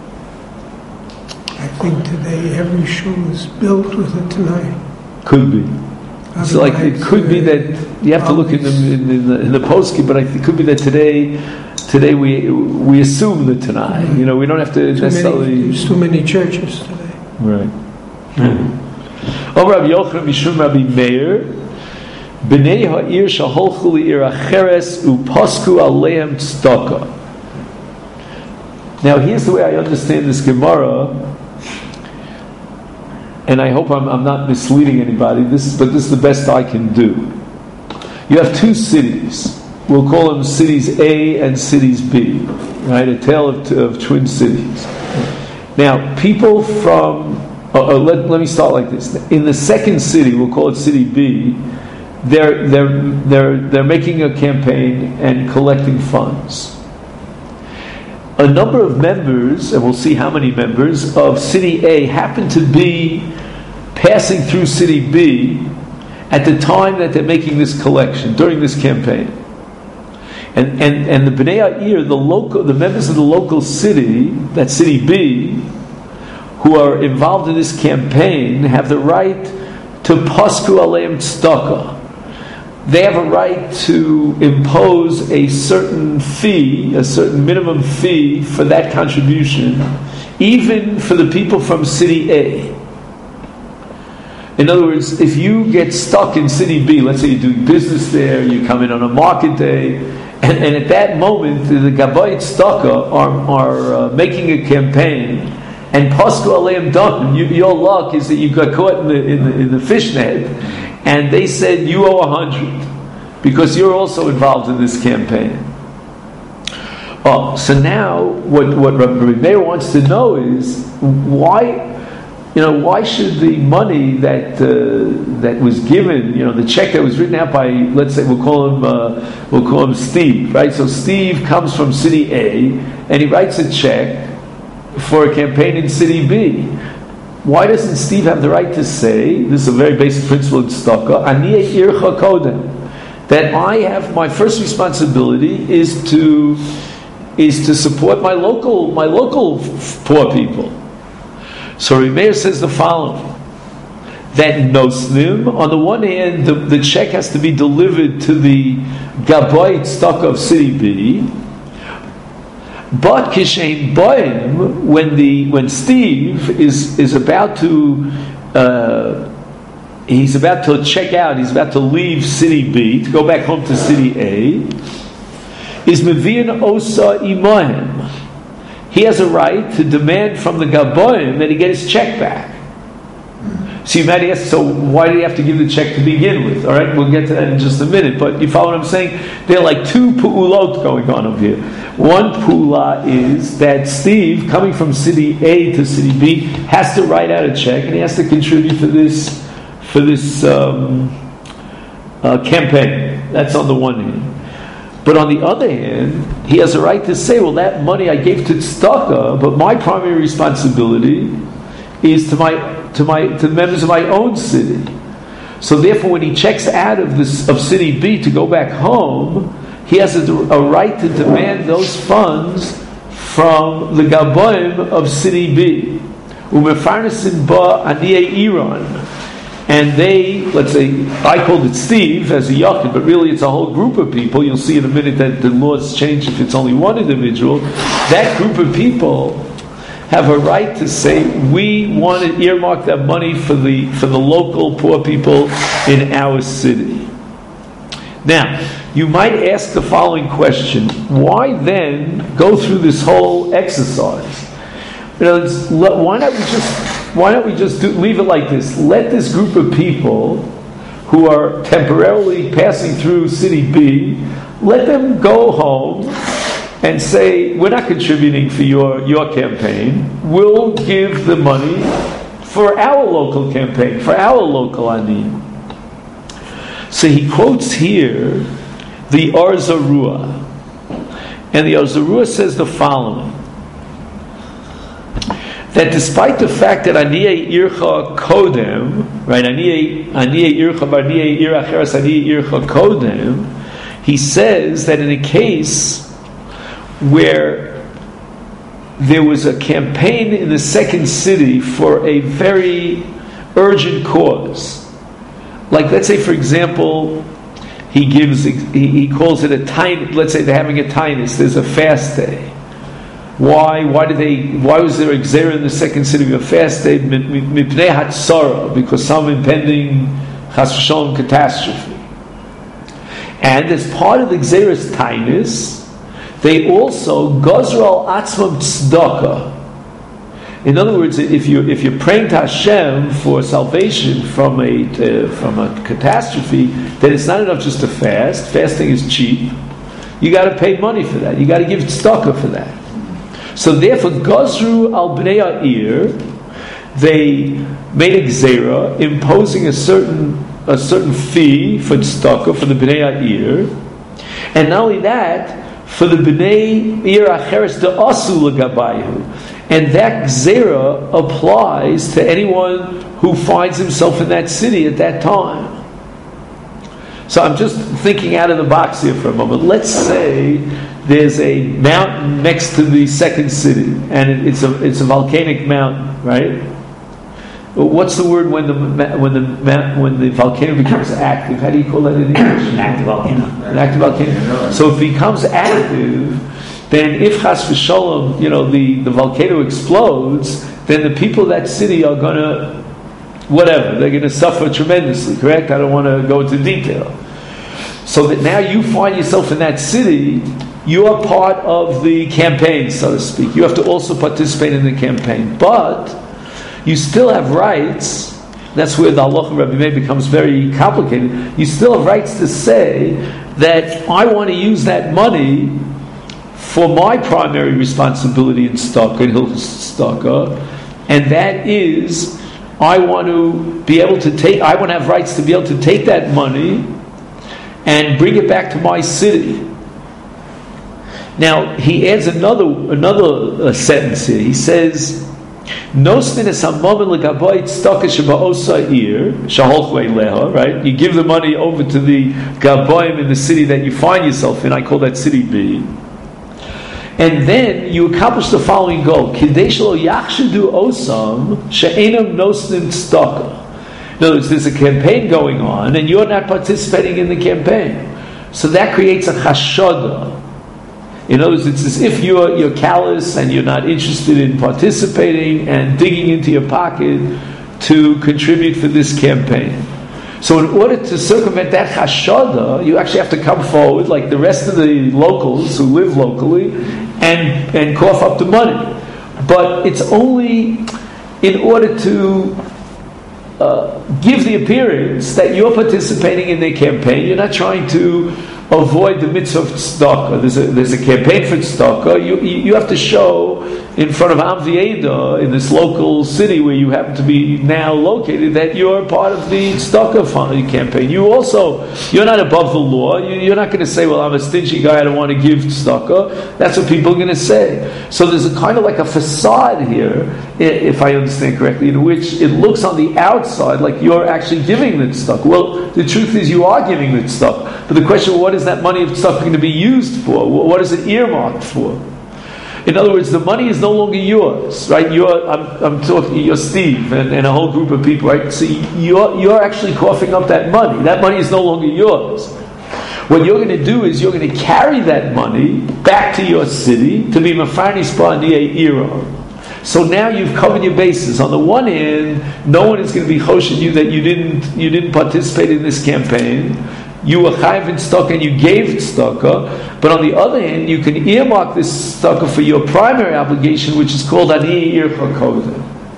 I think today every shul is built with it tonight. Could be. It's like it could be that you have to look in the in, in the, in the poskim, but it could be that today, today we we assume the Tanai. Mm-hmm. You know, we don't have to too necessarily. Many, there's too many churches today. Right. Over Rabbi Yochanan Mishum Rabbi Meir, Bnei Ha'ir shaholchu li'ir acheres uposku aleim tzedakah. Now, here's the way I understand this Gemara. And I hope I'm, I'm not misleading anybody, this, but this is the best I can do. You have two cities. We'll call them cities A and cities B. Right? A tale of, of twin cities. Now, people from... Uh, uh, let, let me start like this. In the second city, we'll call it city B, they're, they're, they're, they're making a campaign and collecting funds. A number of members, and we'll see how many members, of City A happen to be passing through City B at the time that they're making this collection, during this campaign. And and, and the Bnei Ha'ir, the local, the members of the local city, that City B, who are involved in this campaign, have the right to pasku aleim tzedakah. They have a right to impose a certain fee, a certain minimum fee for that contribution, even for the people from City A. In other words, if you get stuck in city B, let's say you're doing business there, you come in on a market day, and, and at that moment the Gabayit Staka are, are uh, making a campaign, and Pasku Aleim Dam, your luck is that you got caught in the, in the, in the fish net, and they said you owe a hundred, because you're also involved in this campaign. Oh, so now what, what Rabbi Meir wants to know is, why... You know, why should the money that uh, that was given, you know, the check that was written out by, let's say, we'll call him, uh, we'll call him Steve, right? So Steve comes from city A, and he writes a check for a campaign in city B. Why doesn't Steve have the right to say, this is a very basic principle in Staka, Ani ircha kodem, that I have, my first responsibility is to is to support my local my local poor people. So Rabbi Meir says the following, that nosnim, on the one hand, the, the check has to be delivered to the Gabayit Staka of city B, but Kishein Boim, when the when Steve is is about to uh, he's about to check out, he's about to leave city B to go back home to city A, is Mevian Osa Imahem. He has a right to demand from the Gaboim that he get his check back. So you might ask, so why did he have to give the check to begin with? All right, we'll get to that in just a minute. But you follow what I'm saying? There are like two pu'ulot going on over here. One pu'ula is that Steve, coming from city A to city B, has to write out a check and he has to contribute for this for this um, uh, campaign. That's on the one hand. But on the other hand, he has a right to say, well, that money I gave to Tzedakah, but my primary responsibility is to my to my to the members of my own city. So therefore, when he checks out of this of city B to go back home, he has a, a right to demand those funds from the Gaboim of city B. Umefarnesin ba aniyei Iran. And they, let's say, I called it Steve as a yachid, but really it's a whole group of people. You'll see in a minute that the laws change if it's only one individual. That group of people have a right to say, we want to earmark that money for the for the local poor people in our city. Now, you might ask the following question: why then go through this whole exercise? You know, why not we just why don't we just do, leave it like this? Let this group of people who are temporarily passing through city B, let them go home and say, we're not contributing for your, your campaign. We'll give the money for our local campaign, for our local ani. So he quotes here the Or Zarua. And the Or Zarua says the following, that despite the fact that Aniyei Ircha Kodem, right, Aniyei Ircha Barniyei Ir Acheres Aniyei Ircha Kodem, he says that in a case where there was a campaign in the second city for a very urgent cause, like let's say for example, he gives he, he calls it a tiny, let's say they're having a tinus, there's a fast day. Why? Why did they? Why was there a gzera in the second city of a fast day? Mipnei hatzara, because some impending chas v'shalom catastrophe. And as part of the gzera's tainus, they also gozral atzmam tzedakah. In other words, if you if you're praying to Hashem for salvation from a uh, from a catastrophe, then it's not enough just to fast. Fasting is cheap. You got to pay money for that. You got to give tzedakah for that. So therefore, Gozru al Bnei Ha'ir, they made a gzera imposing a certain a certain fee for tzedakah for the Bnei Ha'ir, and not only that, for the Bnei Ir Acheres de Asu L'Gabayu, and that gzera applies to anyone who finds himself in that city at that time. So I'm just thinking out of the box here for a moment. Let's say there's a mountain next to the second city, and it's a it's a volcanic mountain, right? What's the word when the when the when the volcano becomes active? How do you call that in English? An active volcano. An active volcano. So if it becomes active, then if chas v'sholom, you know, the, the volcano explodes, then the people of that city are gonna whatever. They're going to suffer tremendously, correct? I don't want to go into detail. So that now you find yourself in that city, you are part of the campaign, so to speak. You have to also participate in the campaign. But you still have rights. That's where the halacha of Rabbi Meir becomes very complicated. You still have rights to say that I want to use that money for my primary responsibility in tzedakah, in Hilchos tzedakah, and that is I want to be able to take. I want to have rights to be able to take that money and bring it back to my city. Now he adds another another uh, sentence here. He says. Right? You give the money over to the Gaboim in the city that you find yourself in. I call that city B. And then you accomplish the following goal. In other words, there's a campaign going on and you're not participating in the campaign. So that creates a chashoda. In other words, it's as if you're, you're callous and you're not interested in participating and digging into your pocket to contribute for this campaign. So in order to circumvent that chashoda, you actually have to come forward like the rest of the locals who live locally and, and cough up the money. But it's only in order to uh, give the appearance that you're participating in their campaign. You're not trying to avoid the mitzvah of tzedakah. There's a, there's a campaign for tzedakah. You, you have to show in front of Am V'Yeda in this local city where you happen to be now located that you're part of the tzedakah campaign. You also, you're not above the law. You, you're not going to say, well, I'm a stingy guy, I don't want to give tzedakah. That's what people are going to say. So there's a kind of like a facade here, if I understand correctly, in which it looks on the outside like you're actually giving the tzedakah. Well, the truth is you are giving the tzedakah. But the question, what is that money of tzedakah going to be used for? What is it earmarked for? In other words, the money is no longer yours, right? You're, I'm, I'm talking, you're Steve and, and a whole group of people, right? So you're, you're actually coughing up that money. That money is no longer yours. What you're going to do is you're going to carry that money back to your city to be Mafarnis Ba'aniyah Ira. So now you've covered your bases. On the one hand, no one is going to be choshen you that you didn't you didn't participate in this campaign. You were chayiv in tzedakah and you gave tzedakah. But on the other hand, you can earmark this tzedakah for your primary obligation, which is called Ani Ircha Kodem.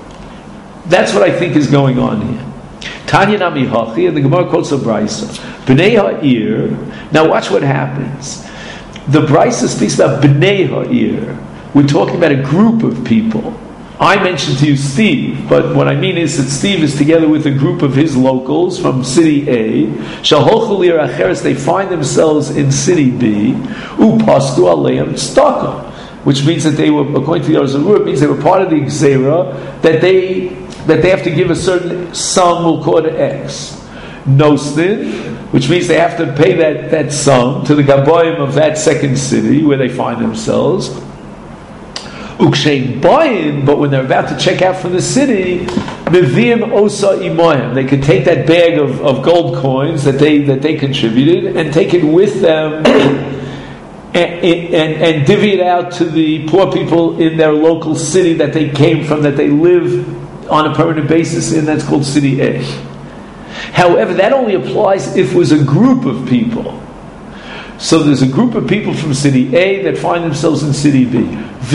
That's what I think is going on here. Tanya Nami Hachi, and the Gemara quotes a Brisa. Bnei Ha'ir. Now watch what happens. The Brisa speaks about Bnei Ha'ir. We're talking about a group of people. I mentioned to you Steve, but what I mean is that Steve is together with a group of his locals from city A. Shaholchulir Acheres, they find themselves in city B. Upasku Aleim Tzedakah, which means that they were, according to the Arzurah, it means they were part of the Gzeira, that they that they have to give a certain sum, we'll call it X. Nostin, which means they have to pay that, that sum to the Gaboim of that second city where they find themselves. Ukshein Bayin, but when they're about to check out from the city, Mevim Osa Imoyim, they could take that bag of, of gold coins that they that they contributed and take it with them and, and, and divvy it out to the poor people in their local city that they came from, that they live on a permanent basis in. That's called City A. However, that only applies if it was a group of people. So there's a group of people from city A that find themselves in city B.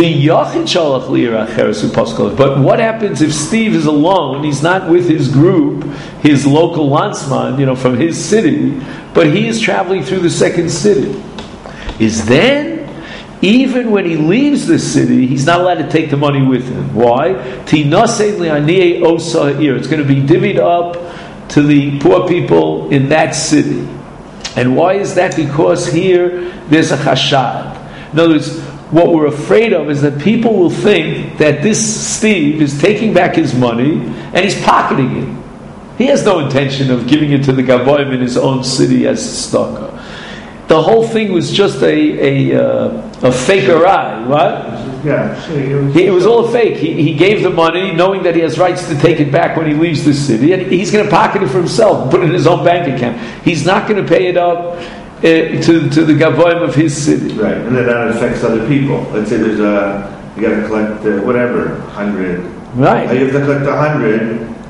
But what happens if Steve is alone? He's not with his group, his local landsman, you know, from his city, but he is traveling through the second city. Is then, even when he leaves the city, he's not allowed to take the money with him. Why? It's going to be divvied up to the poor people in that city. And why is that? Because here there's a chashad. In other words, what we're afraid of is that people will think that this Steve is taking back his money and he's pocketing it. He has no intention of giving it to the Gaboim in his own city as tzedakah. The whole thing was just a a, uh, a fakerai, what? Yeah, it was, he, it was all a fake. He, he gave the money knowing that he has rights to take it back when he leaves the city, and he's going to pocket it for himself, put it in his own bank account. He's not going to pay it up uh, to to the Gaboim of his city. Right, and then that affects other people. Let's say there's a, you got to collect uh, whatever, hundred. Right. You have to collect a hundred,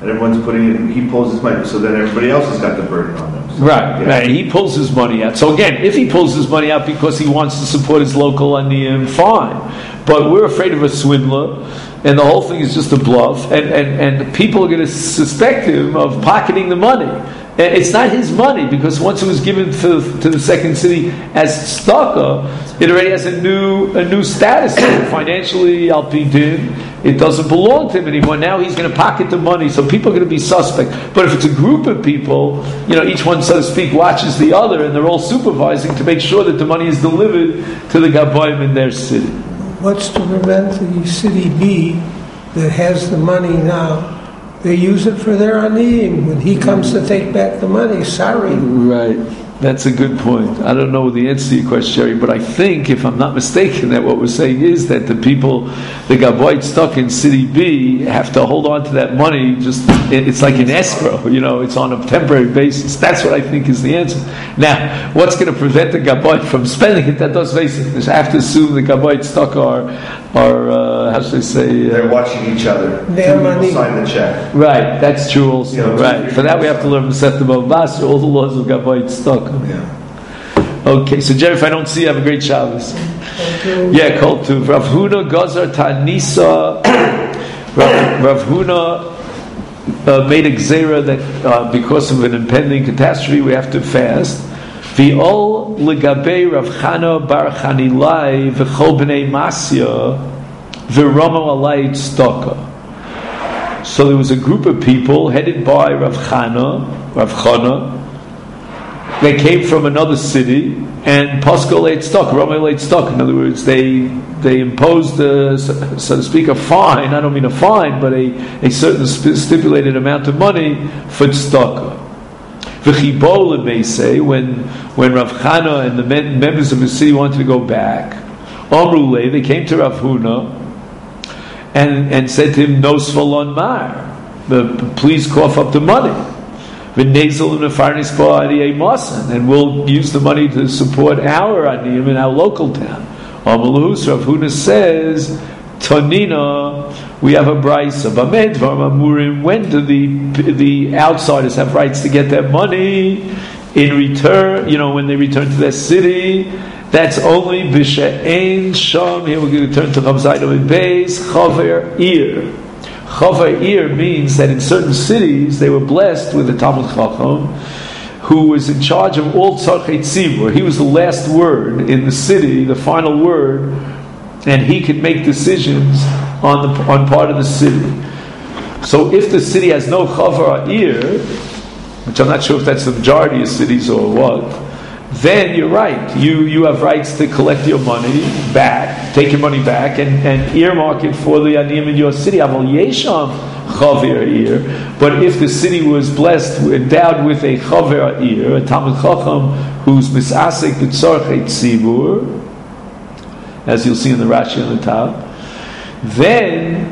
and everyone's putting in, he pulls his money, so then everybody else has got the burden on them. So, Right, yeah. right. He pulls his money out. So again, if he pulls his money out because he wants to support his local aniyim, fine. But we're afraid of a swindler, and the whole thing is just a bluff, and, and, and people are going to suspect him of pocketing the money. It's not his money, because once it was given to, to the second city as tzedakah, it already has a new a new status. Financially, al pi din, it doesn't belong to him anymore. Now he's going to pocket the money, so people are going to be suspect. But if it's a group of people, you know, each one, so to speak, watches the other, and they're all supervising to make sure that the money is delivered to the gaboim in their city. What's to prevent the city B that has the money now? They use it for their aniyim. When he comes to take back the money, sorry. Right. That's a good point. I don't know the answer to your question, Jerry, but I think, if I'm not mistaken, that what we're saying is that the people, the gaboit stuck in City B, have to hold on to that money. Just it's like an escrow, you know. It's on a temporary basis. That's what I think is the answer. Now, what's going to prevent the gaboit from spending it? That does face it. I have to assume the gaboit stuck are, are uh, how should I say? Uh, They're watching each other. Their Two people money. sign the check. Right. That's true also. You know, right. For that, we have to learn Masechet Bava Basra, all the laws of gaboit stuck. Yeah. Okay, so Jerry, if I don't see you, have a great Shabbos. Yeah, called to Rav Huna Gazar Tanisa. Rav, Rav Huna uh, made a gzera that uh, because of an impending catastrophe, we have to fast. V'ol legabe Rav Chana bar Chanilai v'chol b'nei Masya v'ramo alay tzedakah. So there was a group of people headed by Rav Chana, Rav Chana. They came from another city, and Pascal ate stock, Rama ate stock. In other words, they they imposed, a, so to speak, a fine. I don't mean a fine, but a, a certain stipulated amount of money for tzedakah. V'chibol lebeisei, when when Rav Chana and the men, members of the city wanted to go back, Amrulei, they came to Rav Huna and and said to him, Nosfal on mar, please cough up the money. And we'll use the money to support our aniyim in our local town. Amalus Rav Huna says, Tonina, we have a brisa. When do the the outsiders have rights to get their money in return? You know, when they return to their city, that's only b'she'ein sham. Here we're going to turn to Chav Zayin Beis Chaver Ir. Chavar Ir means that in certain cities they were blessed with a Talmud Chacham who was in charge of all Tzarchei Tzibur. He was the last word in the city, the final word, and he could make decisions on the on part of the city. So if the city has no Chavar Ir, which I'm not sure if that's the majority of cities or what, then you're right. You you have rights to collect your money back, take your money back, and, and earmark it for the aniyim in your city. Aval yesham chaver ir. But if the city was blessed, endowed with a chaver ir, a Talmud Chacham who's misasek b'tzarchei tzibur, as you'll see in the Rashi on the top, then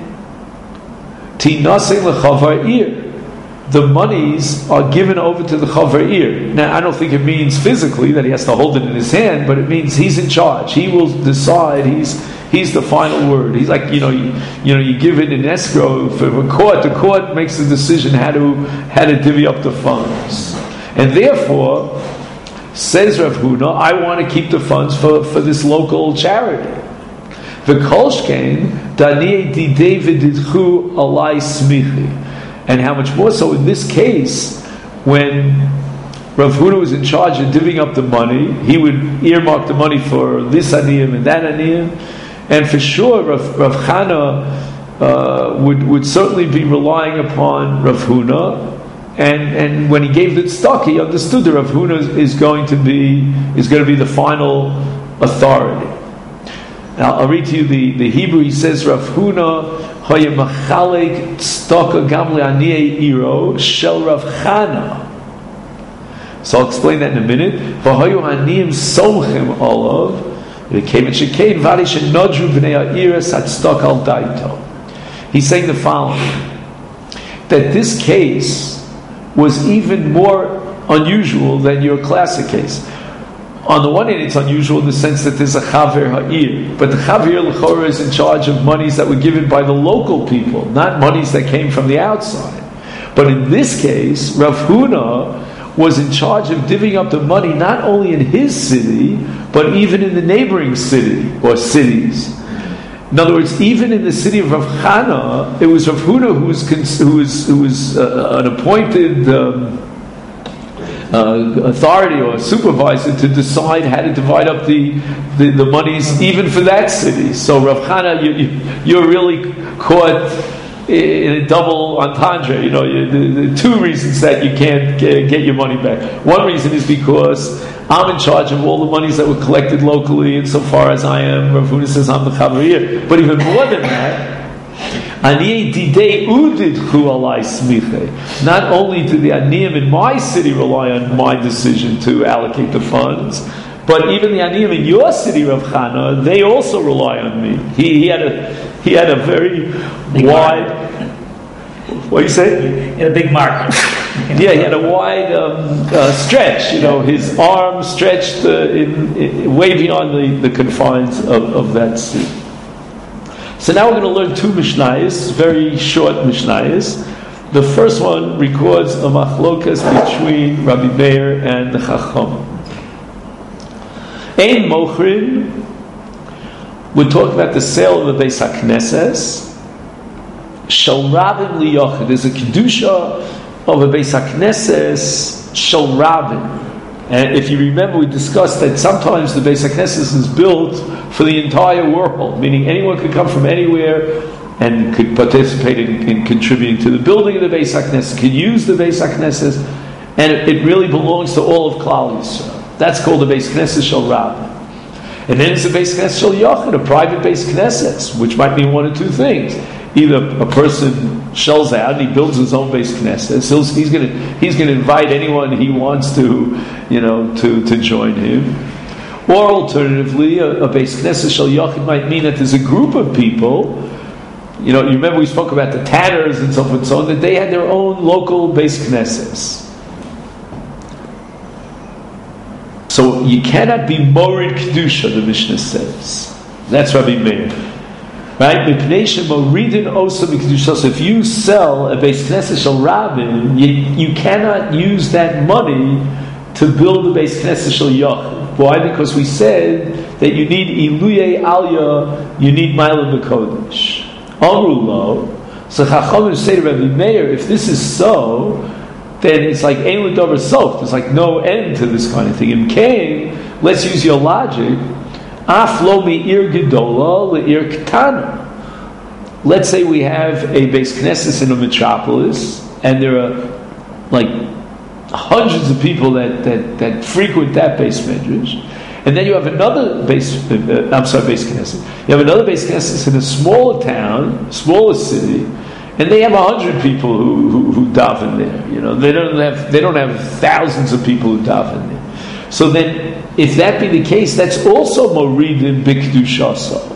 tinasei lechaver ir. The monies are given over to the Chaver Ir. Now, I don't think it means physically that he has to hold it in his hand, but it means he's in charge. He will decide. He's he's the final word. He's like, you know, you, you know, you give it in escrow for a court. The court makes the decision how to how to divvy up the funds, and therefore, says Rav Huna, I want to keep the funds for, for this local charity. The Kolshkein Daniel di David Didchu Alai Smichi. And how much more so in this case, when Rav Huna was in charge of divvying up the money, he would earmark the money for this aniyim and that aniyim, and for sure Rav, Rav Chana uh, would would certainly be relying upon Rav Huna, and and when he gave the stock, he understood that Rav Huna is going to be is going to be the final authority. Now I'll read to you the, the Hebrew. He says Rav Huna. So I'll explain that in a minute. He's saying the following, that this case was even more unusual than your classic case. On the one hand, it's unusual in the sense that there's a Chaver Ha'ir, but the Chaver L'chora is in charge of monies that were given by the local people, not monies that came from the outside. But in this case, Rav Huna was in charge of divvying up the money not only in his city, but even in the neighboring city or cities. In other words, even in the city of Rav Chana, it was Rav Huna who was, cons- who was, who was uh, an appointed um, uh, authority or supervisor to decide how to divide up the, the, the monies even for that city. So Rav Chana, you, you, you're really caught in a double entendre. You know, you, the, the two reasons that you can't get, get your money back. One reason is because I'm in charge of all the monies that were collected locally, insofar as I am, Rav Huna says I'm the Chavariyah. But even more than that, not only do the Aniyim in my city rely on my decision to allocate the funds, but even the Aniyim in your city, Rav Chana, they also rely on me. He, he had a he had a very big wide. Market. What do you say? He had a big market. Yeah, he had a wide um, uh, stretch. You know, his arm stretched uh, in, in, way beyond the, the confines of, of that city. So now we're going to learn two Mishnayos, very short Mishnayos. The first one records a machlokas between Rabbi Meir and the Chacham. Ein mochrin, we're talking about the sale of the Beis HaKnesses. Shel Rabin liyochid. There's a kedusha of a Beis HaKnesses Shel Rabin. And if you remember, we discussed that sometimes the Beis HaKnesses is built for the entire world, meaning anyone could come from anywhere and could participate in, in contributing to the building of the Beis HaKnesses, could use the Beis HaKnesses, and it, it really belongs to all of Klal Yisrael. That's called the Beis Knesses Shel Rabin. And then there's the Beis Knesses Shel Yochid, a private Beis Knesses, which might mean one of two things. Either a person shells out and he builds his own Beis Knesses, he's, he's going to he's going to invite anyone he wants to, you know, to, to join him. Or alternatively, a, a Beis Knesses Shel Yochid might mean that there's a group of people. You know, you remember we spoke about the Tanners and so forth and so on, that they had their own local Beis Knesses. So you cannot be morid kedusha, the Mishnah says. That's Rabbi Meir. Right? So if you sell a Beis Knesses Shel Rabin, you, you cannot use that money to build a Beis Knesses Shel Yochid. Why? Because we said that you need Iluyei Aliyah, you need Ma'alim B'Kodesh. Amru lo. So Chachamim say to Rabbi Meir, if this is so, then it's like Ein L'Dover Sof. There's like no end to this kind of thing. In Cain, let's use your logic. Af lo me'ir gedola le'ir ketana. Let's say we have a Beis Knesses in a metropolis, and there are like hundreds of people that, that, that frequent that Beis Medrash, and then you have another Beis, uh, I'm sorry, Beis Knesses. You have another Beis Knesses in a smaller town, smaller city, and they have a hundred people who, who, who daven there. You know, they don't have they don't have thousands of people who daven there. So then, if that be the case, that's also Moridin B'Kedushaso.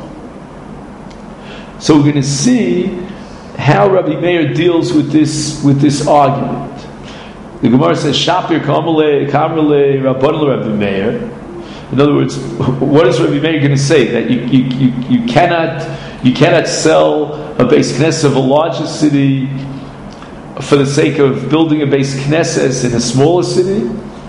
So we're going to see how Rabbi Meir deals with this with this argument. The Gemara says, "Shapir Kamale Kamale Rabban Rabbi Meir." In other words, what is Rabbi Meir going to say? That you you, you, you cannot you cannot sell a Beis Knesses of a larger city for the sake of building a Beis Knesses in a smaller city?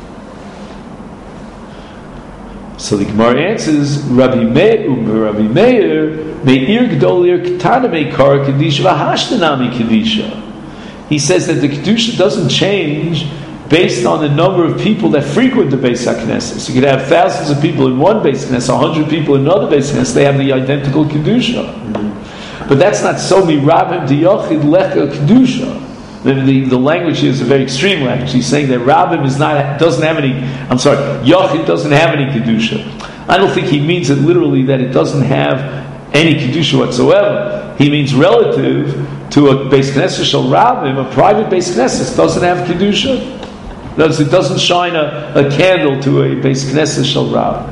So the Gemara answers, Rabbi Meir, Rabbi Meir, Meir Gdolir Ketana Meikar Kedisha V'Hashtanami Kedisha. He says that the Kedusha doesn't change based on the number of people that frequent the Beis HaKnesses. So you could have thousands of people in one Beis Knesses, a hundred people in another Beis Knesses, they have the identical Kedusha. Mm-hmm. But that's not so Mirabim Diyochid Lecha Kedusha. The, the, the language here is a very extreme language. He's saying that Rabbim is not doesn't have any. I'm sorry, Yochid doesn't have any kedusha. I don't think he means it literally that it doesn't have any kedusha whatsoever. He means relative to a Beis Knesses Shel Rabbim, a private Beis Knesses doesn't have kedusha. It doesn't shine a, a candle to a Beis Knesses Shel Rabbim.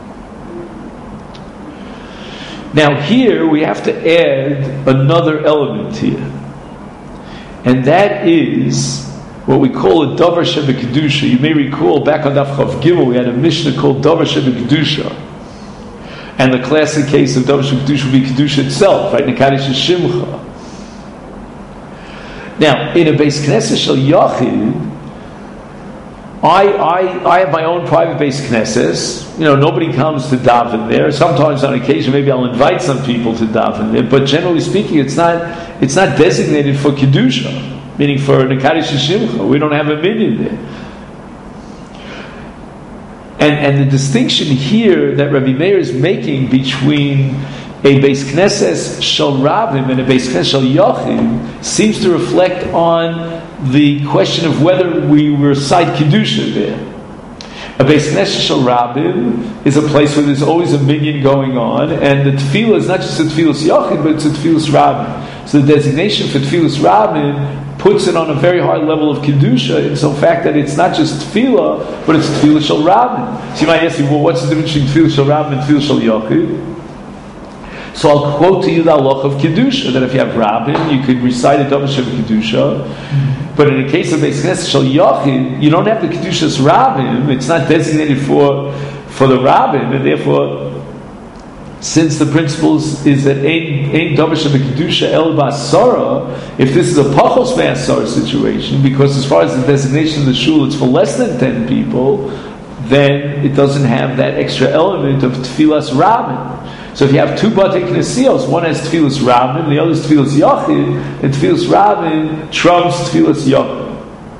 Now here we have to add another element here. And that is what we call a Davar Shebekadusha. You may recall back on Daf Chav Gimel we had a Mishnah called Davar Shebekadusha, and the classic case of Davar Shebekadusha would be Kedusha itself, right? Nekadosh Shimcha. Now, in a Beis Knesset Shel Yachid, I, I, I have my own private Beis Knesses. You know, nobody comes to daven there. Sometimes, on occasion, maybe I'll invite some people to daven there. But generally speaking, it's not it's not designated for kedusha, meaning for nekadish shimcha. We don't have a minyan there. And and the distinction here that Rabbi Meir is making between a Beis Knesses Shel Rabim and a Beis Knesses Shel Yachid seems to reflect on the question of whether we recite Kedusha there. A Beis Knesses Shel Rabim is a place where there's always a minyan going on, and the tefillah is not just a tefillas Yachid, but it's a tefillas Rabim. So the designation for tefillas Rabim puts it on a very high level of Kedusha, in so fact that it's not just tefillah, but it's tefillah Shel Rabim. So you might ask me, well, what's the difference between tefillah Shel Rabim and tefillah Shel Yachid? So I'll quote to you the halach of Kedusha, that if you have Rabbin, you could recite a Davash of Kedusha. Mm-hmm. But in the case of Beis Knesset Shel Yachid, you don't have the Kedushas Rabbin. It's not designated for for the Rabbin, and therefore, since the principle is that ain't Davash of Kedusha El Basara, if this is a Pachos Me'asara situation, because as far as the designation of the shul, it's for less than ten people, then it doesn't have that extra element of Tfilas Rabbin. So if you have two Batei Knesios, one has Tfilas Rabin, the other is Tfilas Yachid, and Tfilas Rabin trumps Tfilas Yachid.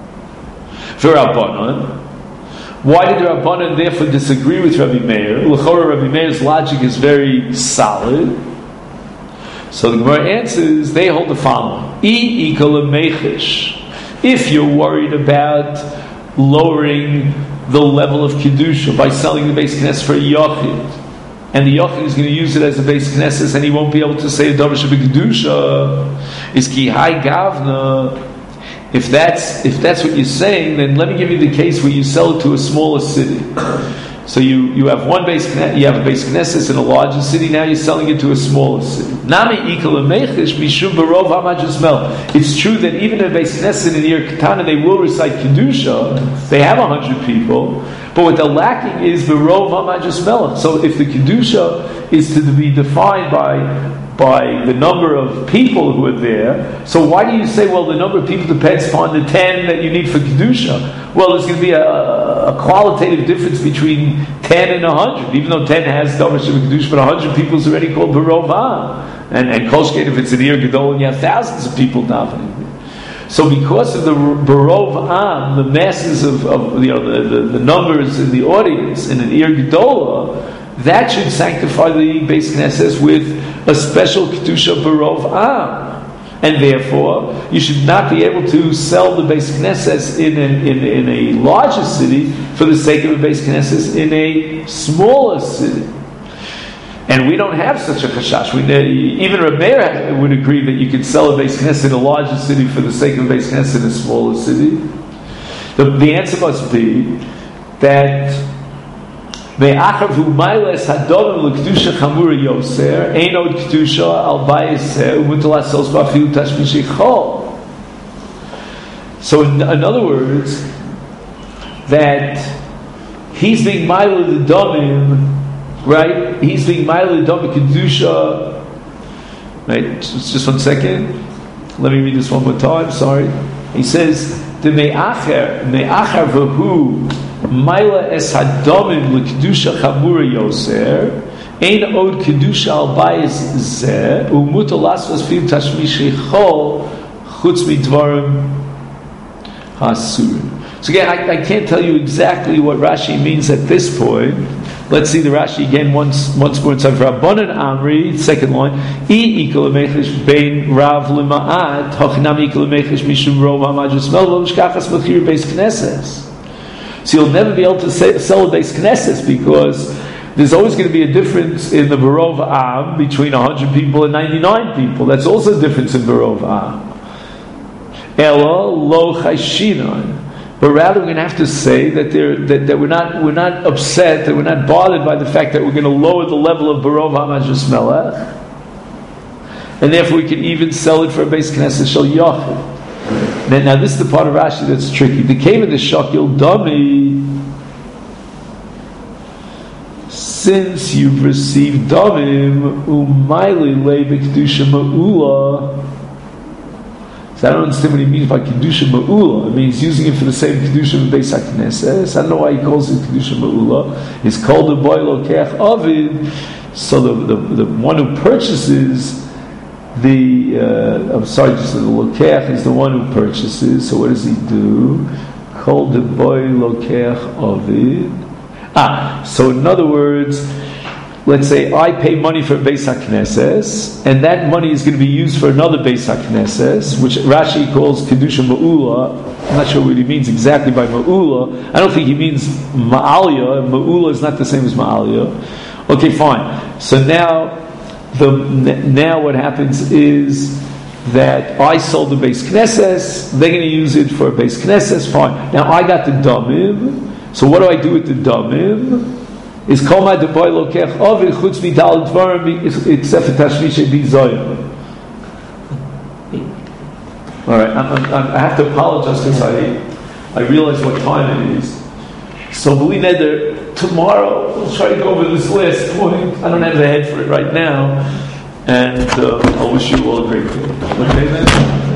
For Rabbanan, why did the Rabbanan therefore disagree with Rabbi Meir? L'chora, Rabbi Meir's logic is very solid. So the Gemara answers, they hold the following. I ikal mechish. If you're worried about lowering the level of Kedusha by selling the Beis Knesset for a Yachid, and the Yochid is going to use it as a Beis Knesset, and he won't be able to say a Davash of Kedusha, is ki hai gavna. If that's if that's what you're saying, then let me give you the case where you sell it to a smaller city. So you, you have one Beis Knesset, you have a Beis Knesset in a larger city. Now you're selling it to a smaller city. Nami ikal mechish mishum barov hamajismel. It's true that even in a Beis Knesset in Ir Katana they will recite Kedusha. They have a hundred people. But what they're lacking is the rov hamajismela. So if the kedusha is to be defined by by the number of people who are there, so why do you say, well, the number of people depends upon the ten that you need for kedusha? Well, there's going to be a, a qualitative difference between ten and a hundred, even though ten has davash of kedusha, but a hundred people is already called barova. And and koshkeit, if it's an ir gadol and you have thousands of people davening. So because of the Barov Am, the masses of, of you know the, the, the numbers in the audience in an Ir Gedola, that should sanctify the Beis Knesset with a special Kedusha Barov Am. And therefore, you should not be able to sell the Beis Knesset in a, in, in a larger city for the sake of a Beis Knesset in a smaller city. And we don't have such a chashash. We, even Reb Meir would agree that you could sell a Beis Knesset in a larger city for the sake of a Beis Knesset in a smaller city. The, the answer must be that me'achav mailes hadovim l'kedusha chamura yoser ein od kedusha al bayiseh umutal asos ba'afilu tashmish chol. So, in, in other words, that he's being ma'il the domim. Right? He's being ma'iled dom kedusha. Right? Just, just one second. Let me read this one more time. Sorry. He says, "The me'acher me'acher v'hu ma'ila es hadomim l'kedusha chamura yoser ein od kedusha al bayis zeh umutal lasvas fil tashmish chol chutz midvarim hasurim." So again, I, I can't tell you exactly what Rashi means at this point. Let's see the Rashi again once once more inside. Rabbanan Amri, second line. I ikal mechish bein rav lema'at hachinam ikal mechish mishum rov hamajismel lo mishkachas mechir beis knesses. So you'll never be able to say, sell a beis knesses because there's always going to be a difference in the barov am between one hundred people and ninety-nine people. That's also a difference in barov am. Ela lo chashinan. But rather, we're going to have to say that, that, that we're not we're not upset, that we're not bothered by the fact that we're going to lower the level of Barov Hamajus Melech, and therefore we can even sell it for a Beis Knesset Shel Yachid. Now, now, this is the part of Rashi that's tricky. The came of the Shakil Dami, since you've received Damim, Umayli Le B'Kedusha Ma'ula. So I don't understand what he means by Kedusha Ma'ula. I mean, he's using it for the same Kedusha of Beis HaKnesses. I don't know why he calls it Kedusha Ma'ula. It's called the Boy Lokech Ovid. So the, the, the one who purchases the, uh, I'm sorry, just the Lokech is the one who purchases. So what does he do? Called the Boy Lokech Ovid. Ah, so in other words, let's say I pay money for Beis HaKnesses, and that money is going to be used for another Beis HaKnesses, which Rashi calls Kedusha Ma'ula. I'm not sure what he means exactly by Ma'ula. I don't think he means Ma'alya. Ma'ula is not the same as Ma'alya. Okay, fine. So now, the now what happens is that I sold the Beis Knesses, they're going to use it for a Beis Knesses, fine. Now I got the Damim, so what do I do with the Damim? Is kol ma de boy lokech ovid chutz midal dvarim except for tashmishe di zoyim. All right, I'm, I'm, I have to apologize because I I realize what time it is. So b'li neder, tomorrow we'll try to go over this last point. I don't have the head for it right now, and uh, I'll wish you all a great day. Okay then.